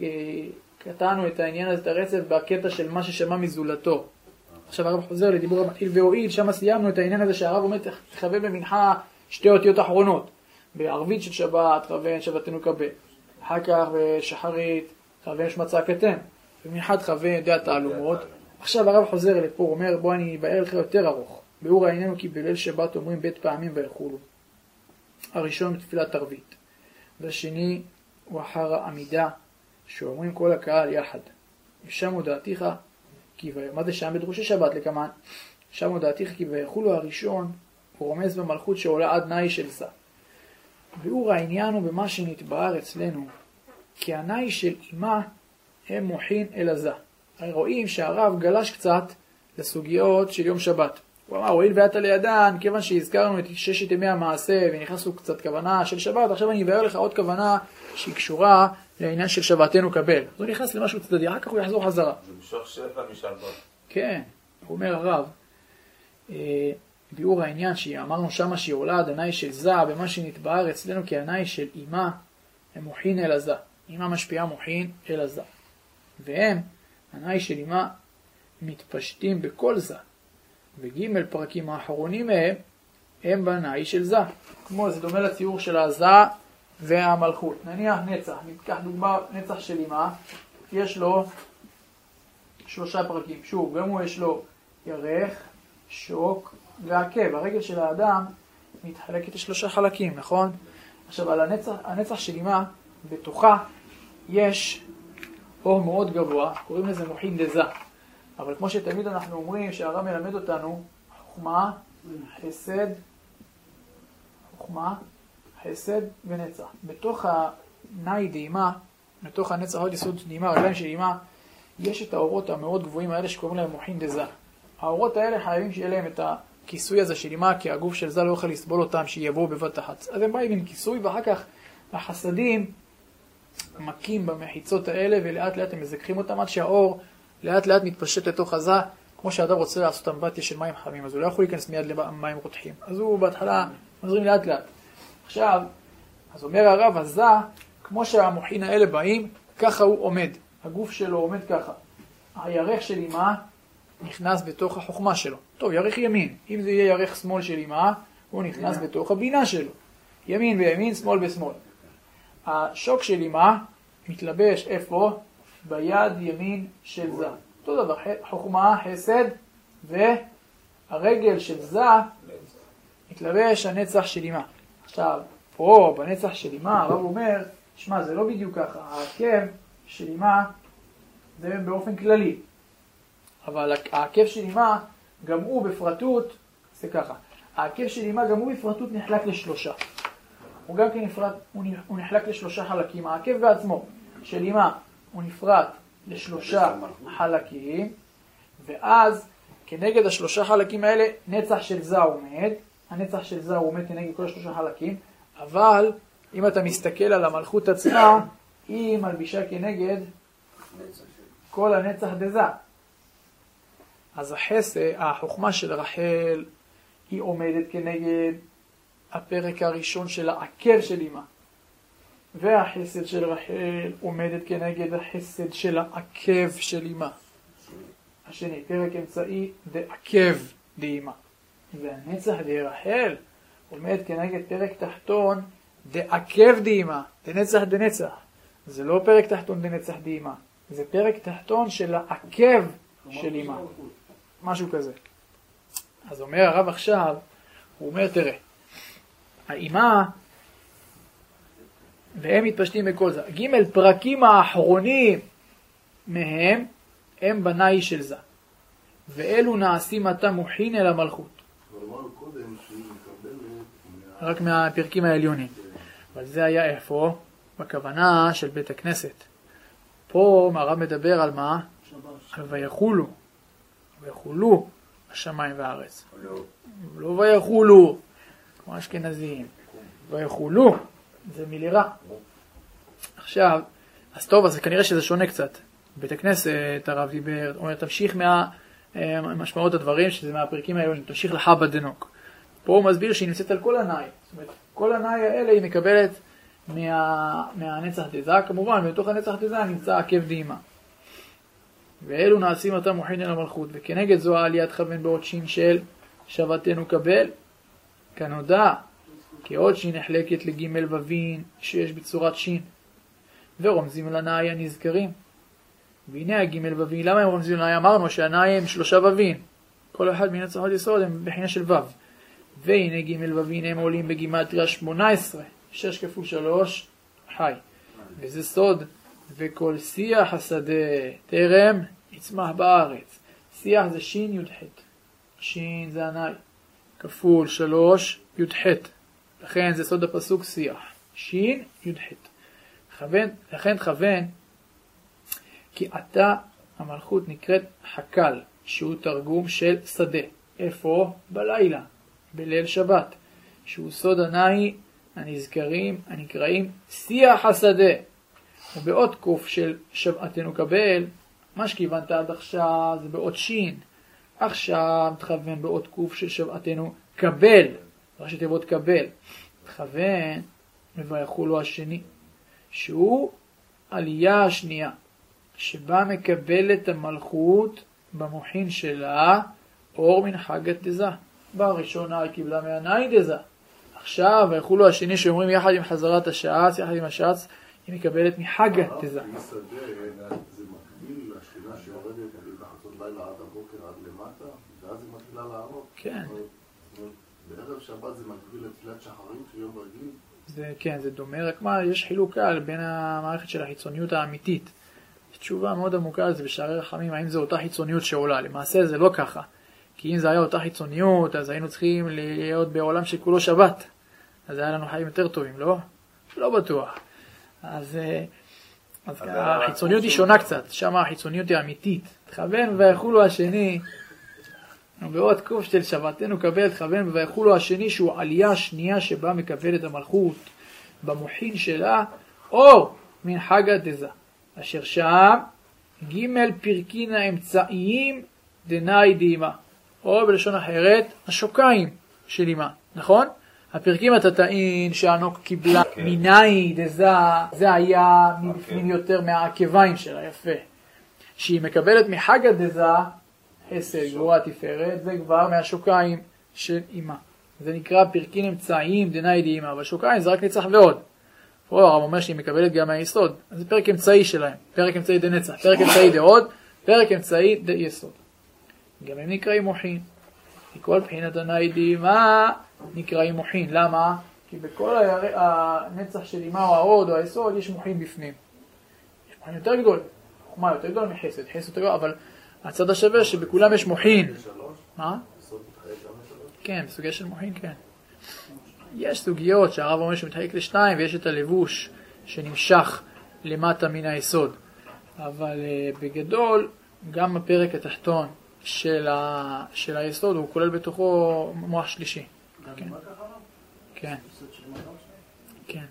קטענו את העניין הזה, את הרצף, בקטע של מה ששמע מזולתו. עכשיו הרב חוזר לדיבור המתחיל והועיל, שם סיימנו את העניין הזה שהרב אומר תכוון במנחה שתי אותיות אחרונות. בערבית של שבת, כוון שבתנו קבל. אחר כך בשחרית, כוון שמצא קטן. במנחת כוון דעת תעלומות. עכשיו הרב חוזר לפה, הוא אומר בוא אני אבאר לך יותר ארוך. ביאור העניין הוא כי בליל שבת אומרים בית פעמים ויחולו. הראשון בתפילת ערבית. והשני הוא אחר העמידה, שאומרים כל הקהל יחד. ושם הודעתיך, כי מה זה שם בדרושי שבת לכמן? שם הודעתיך כי ויחולו הראשון, הוא רומז במלכות שעולה עד נאי של זה. ביאור העניין הוא במה שנתבהר אצלנו, כי הנאי של אימה הם מוחין אל הזה. הרי רואים שהרב גלש קצת לסוגיות של יום שבת. הוא אמר, הואיל ואת לידן, כיוון שהזכרנו את ששת ימי המעשה ונכנסנו קצת כוונה של שבת, עכשיו אני אבאר לך עוד כוונה שהיא קשורה לעניין של שבתנו קבל. אז הוא נכנס למשהו צדדי, אחר כך הוא יחזור חזרה. זה משוך שפע משבת. כן, הוא אומר הרב, ביאור העניין שאמרנו שמה שהיא עולה עד הנאי של זה, במה שנתבהר אצלנו כי הנאי של אימה הם מוחין אל הזה. אימה משפיעה מוחין אל הזה. והם, הנאי של אימה, מתפשטים בכל זה. וג' פרקים האחרונים מהם, הם בנאי של זה. כמו זה דומה לציור של הזה והמלכות. נניח נצח, ניקח דוגמה נצח של אימה, יש לו שלושה פרקים. שוב, גם הוא יש לו ירך, שוק ועקב. הרגל של האדם מתחלקת לשלושה חלקים, נכון? עכשיו, על הנצח, הנצח של אימה, בתוכה יש אור מאוד גבוה, קוראים לזה מוחין דזה. אבל כמו שתמיד אנחנו אומרים שהרב מלמד אותנו, חוכמה, חסד, חוכמה, חסד ונצח. בתוך הנאי דהימה, בתוך הנצח עוד יסוד דהימה, רגליים של דהימה, יש את האורות המאוד גבוהים האלה שקוראים להם מוחין דזה. האורות האלה חייבים שיהיה להם את הכיסוי הזה של דהימה, כי הגוף של זה לא יכול לסבול אותם שיבואו בבת אחת. אז הם באים עם כיסוי, ואחר כך החסדים מכים במחיצות האלה, ולאט לאט הם מזכחים אותם עד שהאור לאט לאט מתפשט לתוך הזה, כמו שאדם רוצה לעשות אמבטיה של מים חמים, אז הוא לא יכול להיכנס מיד למים רותחים. אז הוא בהתחלה מזרים לאט לאט. עכשיו, אז אומר הרב, הזה, כמו שהמוחין האלה באים, ככה הוא עומד. הגוף שלו עומד ככה. הירך של אמא נכנס בתוך החוכמה שלו. טוב, ירך ימין. אם זה יהיה ירך שמאל של אמא, הוא נכנס בתוך הבינה שלו. ימין בימין, שמאל בשמאל. השוק של אמא מתלבש איפה? ביד ימין של זה. אותו דבר, חוכמה, חסד, והרגל של זה מתלבש הנצח של אמא. עכשיו, פה בנצח של אמא, הרב אומר, שמע, זה לא בדיוק ככה. העקב של אמא זה באופן כללי. אבל העקב של אמא, גם הוא בפרטות, זה ככה. העקב של אמא, גם הוא בפרטות נחלק לשלושה. הוא גם כן נפרט, הוא נחלק לשלושה חלקים. העקב בעצמו של אמא, הוא נפרט לשלושה חלקים, ואז כנגד השלושה חלקים האלה נצח של זה עומד. הנצח של זה עומד כנגד כל השלושה חלקים, אבל אם אתה מסתכל על המלכות עצמה, היא מלבישה כנגד כל הנצח דזה. אז החסד, החוכמה של רחל, היא עומדת כנגד הפרק הראשון של העקב של אמא. והחסד של רחל עומדת כנגד החסד של העקב של אמא. השני, פרק אמצעי דעקב דאמא. והנצח דרחל עומד כנגד פרק תחתון דעקב דאמא, דנצח דנצח. זה לא פרק תחתון דנצח דאמא, זה פרק תחתון של העקב של אמא. משהו כזה. אז אומר הרב עכשיו, הוא אומר, תראה, האמא, והם מתפשטים בכל זה. ג' פרקים האחרונים מהם הם בנאי של זה. ואלו נעשים עתה מוחין אל המלכות. רק מהפרקים העליונים. אבל זה היה איפה? בכוונה של בית הכנסת. פה הרב מדבר על מה? על ויחולו. ויחולו השמיים והארץ. לא ויחולו, כמו אשכנזים. ויחולו, זה מילירה. עכשיו, אז טוב, אז כנראה שזה שונה קצת. בית הכנסת הרב דיבר, אומר, תמשיך מהמשמעות הדברים, שזה מהפרקים העליונים, תמשיך לחבא דנוק. פה הוא מסביר שהיא נמצאת על כל הנאי. זאת אומרת, כל הנאי האלה היא מקבלת מה, מהנצח דזה, כמובן, ובתוך הנצח דזה נמצא עקב דאמא. ואלו נעשים אותם מוחין אל המלכות, וכנגד זו העליית כוון בעוד שין של שבתנו קבל, כנודע, כעוד שין נחלקת לג' ווין שיש בצורת שין, ורומזים לנאי הנזכרים. והנה הג' ווין, למה הם רומזים לנאי? אמרנו שהנאי הם שלושה ווין, כל אחד מנצחות יסוד הם בחינה של וו. והנה ג' ווין הם עולים בגימטריה שמונה עשרה, שש כפול שלוש, חי. וזה סוד, וכל שיח השדה תרם יצמח בארץ. שיח זה שין י"ח. שין זה הנאי. כפול שלוש י"ח. לכן זה סוד הפסוק שיח. שין י"ח. לכן, לכן תכוון, כי עתה המלכות נקראת חקל, שהוא תרגום של שדה. איפה? בלילה, בליל שבת, שהוא סוד הנאי הנזכרים, הנקראים שיח השדה. ובעוד קוף של שבתנו קבל, מה שכיוונת עד עכשיו זה בעוד שין. עכשיו תכוון בעוד קוף של שבתנו קבל, ראשי תיבות קבל. תכוון ויחולו השני, שהוא עלייה השנייה, שבה מקבלת המלכות במוחין שלה אור מן חגת דזה. בראשונה היא קיבלה מהנאי דזה. עכשיו ויחולו השני שאומרים יחד עם חזרת השעץ, יחד עם השעץ, היא מקבלת מחגת דזה. זה מקביל לשכינה שיורדת בחצות לילה עד הבוקר עד למטה, ואז היא מתחילה לעלות. כן. בערב שבת זה מקביל לתפילת שחרית של יום רגיל. זה, כן, זה דומה, רק מה, יש חילוק קל בין המערכת של החיצוניות האמיתית, תשובה מאוד עמוקה על זה בשערי רחמים, האם זו אותה חיצוניות שעולה. למעשה זה לא ככה. כי אם זה היה אותה חיצוניות, אז היינו צריכים להיות בעולם שכולו שבת. אז היה לנו חיים יותר טובים, לא? לא בטוח. אז, אז החיצוניות היא שונה קצת. שם החיצוניות היא אמיתית. תכוון ויחולו השני. בעוד קוף של שבתנו קבל, תכוון ויחולו השני, שהוא עלייה השנייה שבה מקבלת המלכות במוחין שלה, או מן חגא דזה. אשר שם ג' פרקין האמצעיים דנאי דימה. או בלשון אחרת, השוקיים של אימה, נכון? הפרקים התתאים שהנוק קיבלה okay. מנאי דזה, זה היה okay. מפנים יותר מהעקביים שלה, יפה. שהיא מקבלת מחגא דזה, חסד, גבורה, תפארת, זה כבר מהשוקיים של אימה. זה נקרא פרקים אמצעיים דנאי דימה, אבל שוקיים זה רק נצח ועוד. פה הרב אומר שהיא מקבלת גם מהיסוד, אז זה פרק אמצעי שלהם, פרק אמצעי דנצח, פרק אמצעי דעוד, פרק אמצעי דיסוד. גם הם נקראים מוחין. מכל בחינת דנאי דימה נקראים מוחין. למה? כי בכל הנצח של אימה או העוד או היסוד יש מוחין בפנים. יש מוחין יותר גדול, חוכמה יותר גדול מחסד, חסד יותר גדול, אבל הצד השווה שבכולם יש מוחין. מה? כן, בסוגיה של מוחין, כן. יש סוגיות שהרב אומר שמתחלק לשתיים, ויש את הלבוש שנמשך למטה מן היסוד. אבל uh, בגדול, גם הפרק התחתון של, ה... של היסוד, הוא כולל בתוכו מוח שלישי. כן. כן. כן.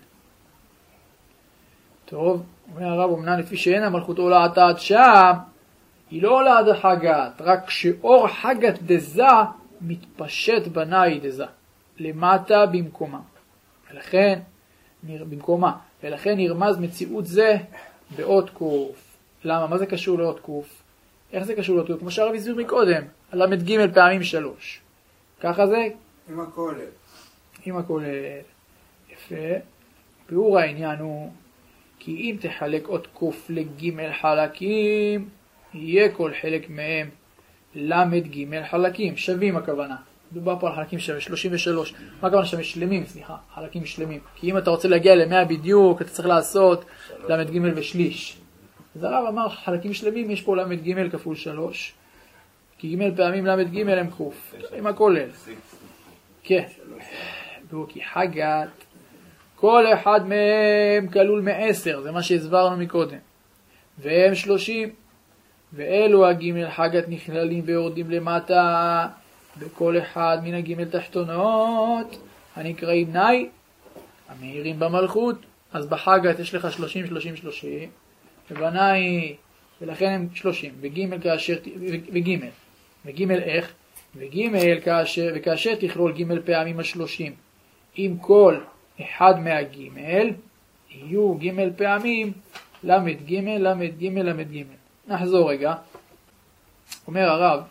טוב, אומר הרב, אמנם לפי שאין המלכות עולה עד שם, היא לא עולה עד החגת, רק כשאור חגת דזה מתפשט בנאי דזה. למטה במקומה. ולכן, במקומה. ולכן נרמז מציאות זה באות קוף. למה? מה זה קשור לאות קוף? איך זה קשור לאות קוף? כמו שהרב הסביר מקודם, על למד ג' פעמים שלוש. ככה זה? עם הכולל. עם הכולל. יפה. ביאור העניין הוא, כי אם תחלק אות קוף לג' חלקים, יהיה כל חלק מהם למד ג' חלקים. שווים הכוונה. דובר פה על חלקים שווה, שלושים ושלוש. מה הכוונה שווה? שלמים, סליחה, חלקים שלמים. כי אם אתה רוצה להגיע ל-מאה בדיוק, אתה צריך לעשות למד ג' ושליש. אז הרב אמר, חלקים שלמים, יש פה למד ג' כפול שלוש. כי ג' פעמים למד ג' הם קוף. עם הכולל. כן. כי חגת, כל אחד מהם כלול מעשר, זה מה שהסברנו מקודם. והם שלושים. ואלו הג' חגת נכללים ויורדים למטה, בכל אחד מן הג' תחתונות הנקראים נאי, המאירים במלכות. אז בחגת יש לך שלושים, שלושים, שלושים, ובנאי, ולכן הם שלושים, וג' כאשר, וג', וג' איך? וג' כאשר, וכאשר תכלול ג' פעמים השלושים, עם כל אחד מהג' יהיו ג' פעמים למד ג', למד ג', למד ג'. נחזור רגע. אומר הרב,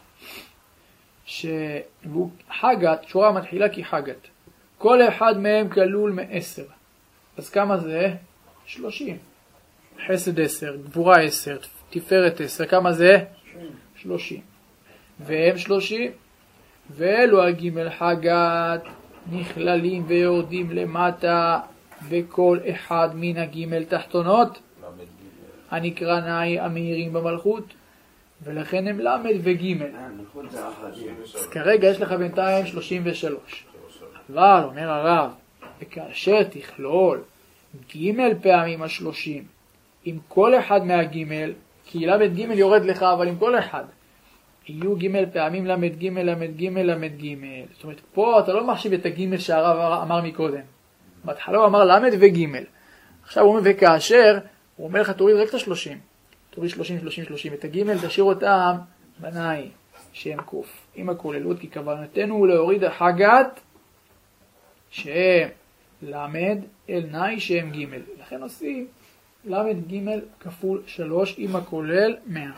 שחגת, שורה מתחילה כי חגת. כל אחד מהם כלול מעשר. אז כמה זה? שלושים. חסד עשר, גבורה עשר, תפארת עשר. כמה זה? שלושים. והם שלושים. ואלו הג' חגת נכללים ויורדים למטה בכל אחד מן הג' תחתונות הנקרא נאי המאירים במלכות. ולכן הם למד וג'. אז כרגע יש לך בינתיים שלושים ושלוש. אבל אומר הרב, וכאשר תכלול ג' פעמים השלושים, עם כל אחד מהג', כי למד ג' יורד לך, אבל עם כל אחד, יהיו ג' פעמים למד ג', למד ג', למד ג'. זאת אומרת, פה אתה לא מחשיב את הג' שהרב אמר מקודם. בהתחלה הוא אמר למד וג'. עכשיו הוא אומר, וכאשר, הוא אומר לך, תוריד רק את השלושים. תוריד שלושים, שלושים, שלושים. את הג' תשאיר אותם בנאי, שהם קוף. עם הכוללות, כי כוונתנו הוא להוריד החגת, שהם למד אל נאי שהם ג'. לכן עושים למד ג' כפול שלוש עם הכולל מאה.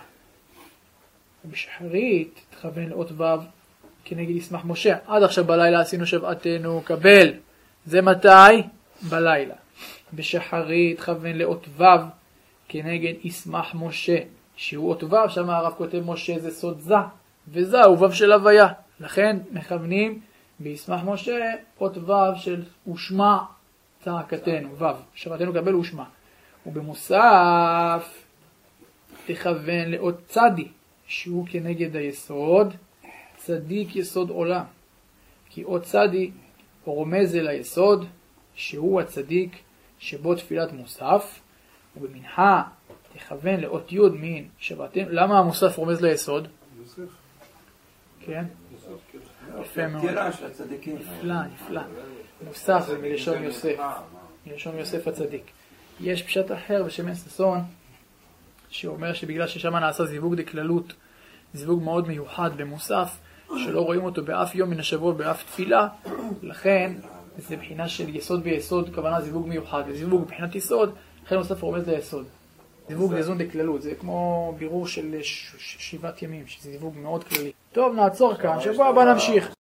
ובשחרית תכוון לאות ו' כנגד ישמח משה. עד עכשיו בלילה עשינו שבעתנו קבל. זה מתי? בלילה. בשחרית תכוון לאות ו' כנגד ישמח משה. שהוא אות ו', שם הרב כותב משה זה סוד זה. וזה הוא ו' של הוויה. לכן מכוונים בישמח משה אות ו' של ושמע צעקתנו. ו'. שבעתנו קבל ושמע. ובמוסף תכוון לאות צדי, שהוא כנגד היסוד, צדיק יסוד עולם. כי אות צדי רומז אל היסוד, שהוא הצדיק שבו תפילת מוסף, ובמנחה תכוון לאות יוד מין שבתם. למה המוסף רומז ליסוד? יוסף. כן? יפה מאוד. טירה של הצדיקים. נפלא, נפלא. מוסף זה מלשון יוסף. מלשון יוסף הצדיק. יש פשט אחר בשם בן ששון, שאומר שבגלל ששם נעשה זיווג דקללות, זיווג מאוד מיוחד במוסף, שלא רואים אותו באף יום מן השבוע, באף תפילה, לכן זה בחינה של יסוד ויסוד, כוונה זיווג מיוחד, וזיווג מבחינת יסוד, לכן מוסף רומז ליסוד. זיווג יזון דקללות, זה כמו בירור של ש- ש- שבעת ימים, שזה זיווג מאוד כללי. טוב, נעצור כאן, שבוע הבא נמשיך.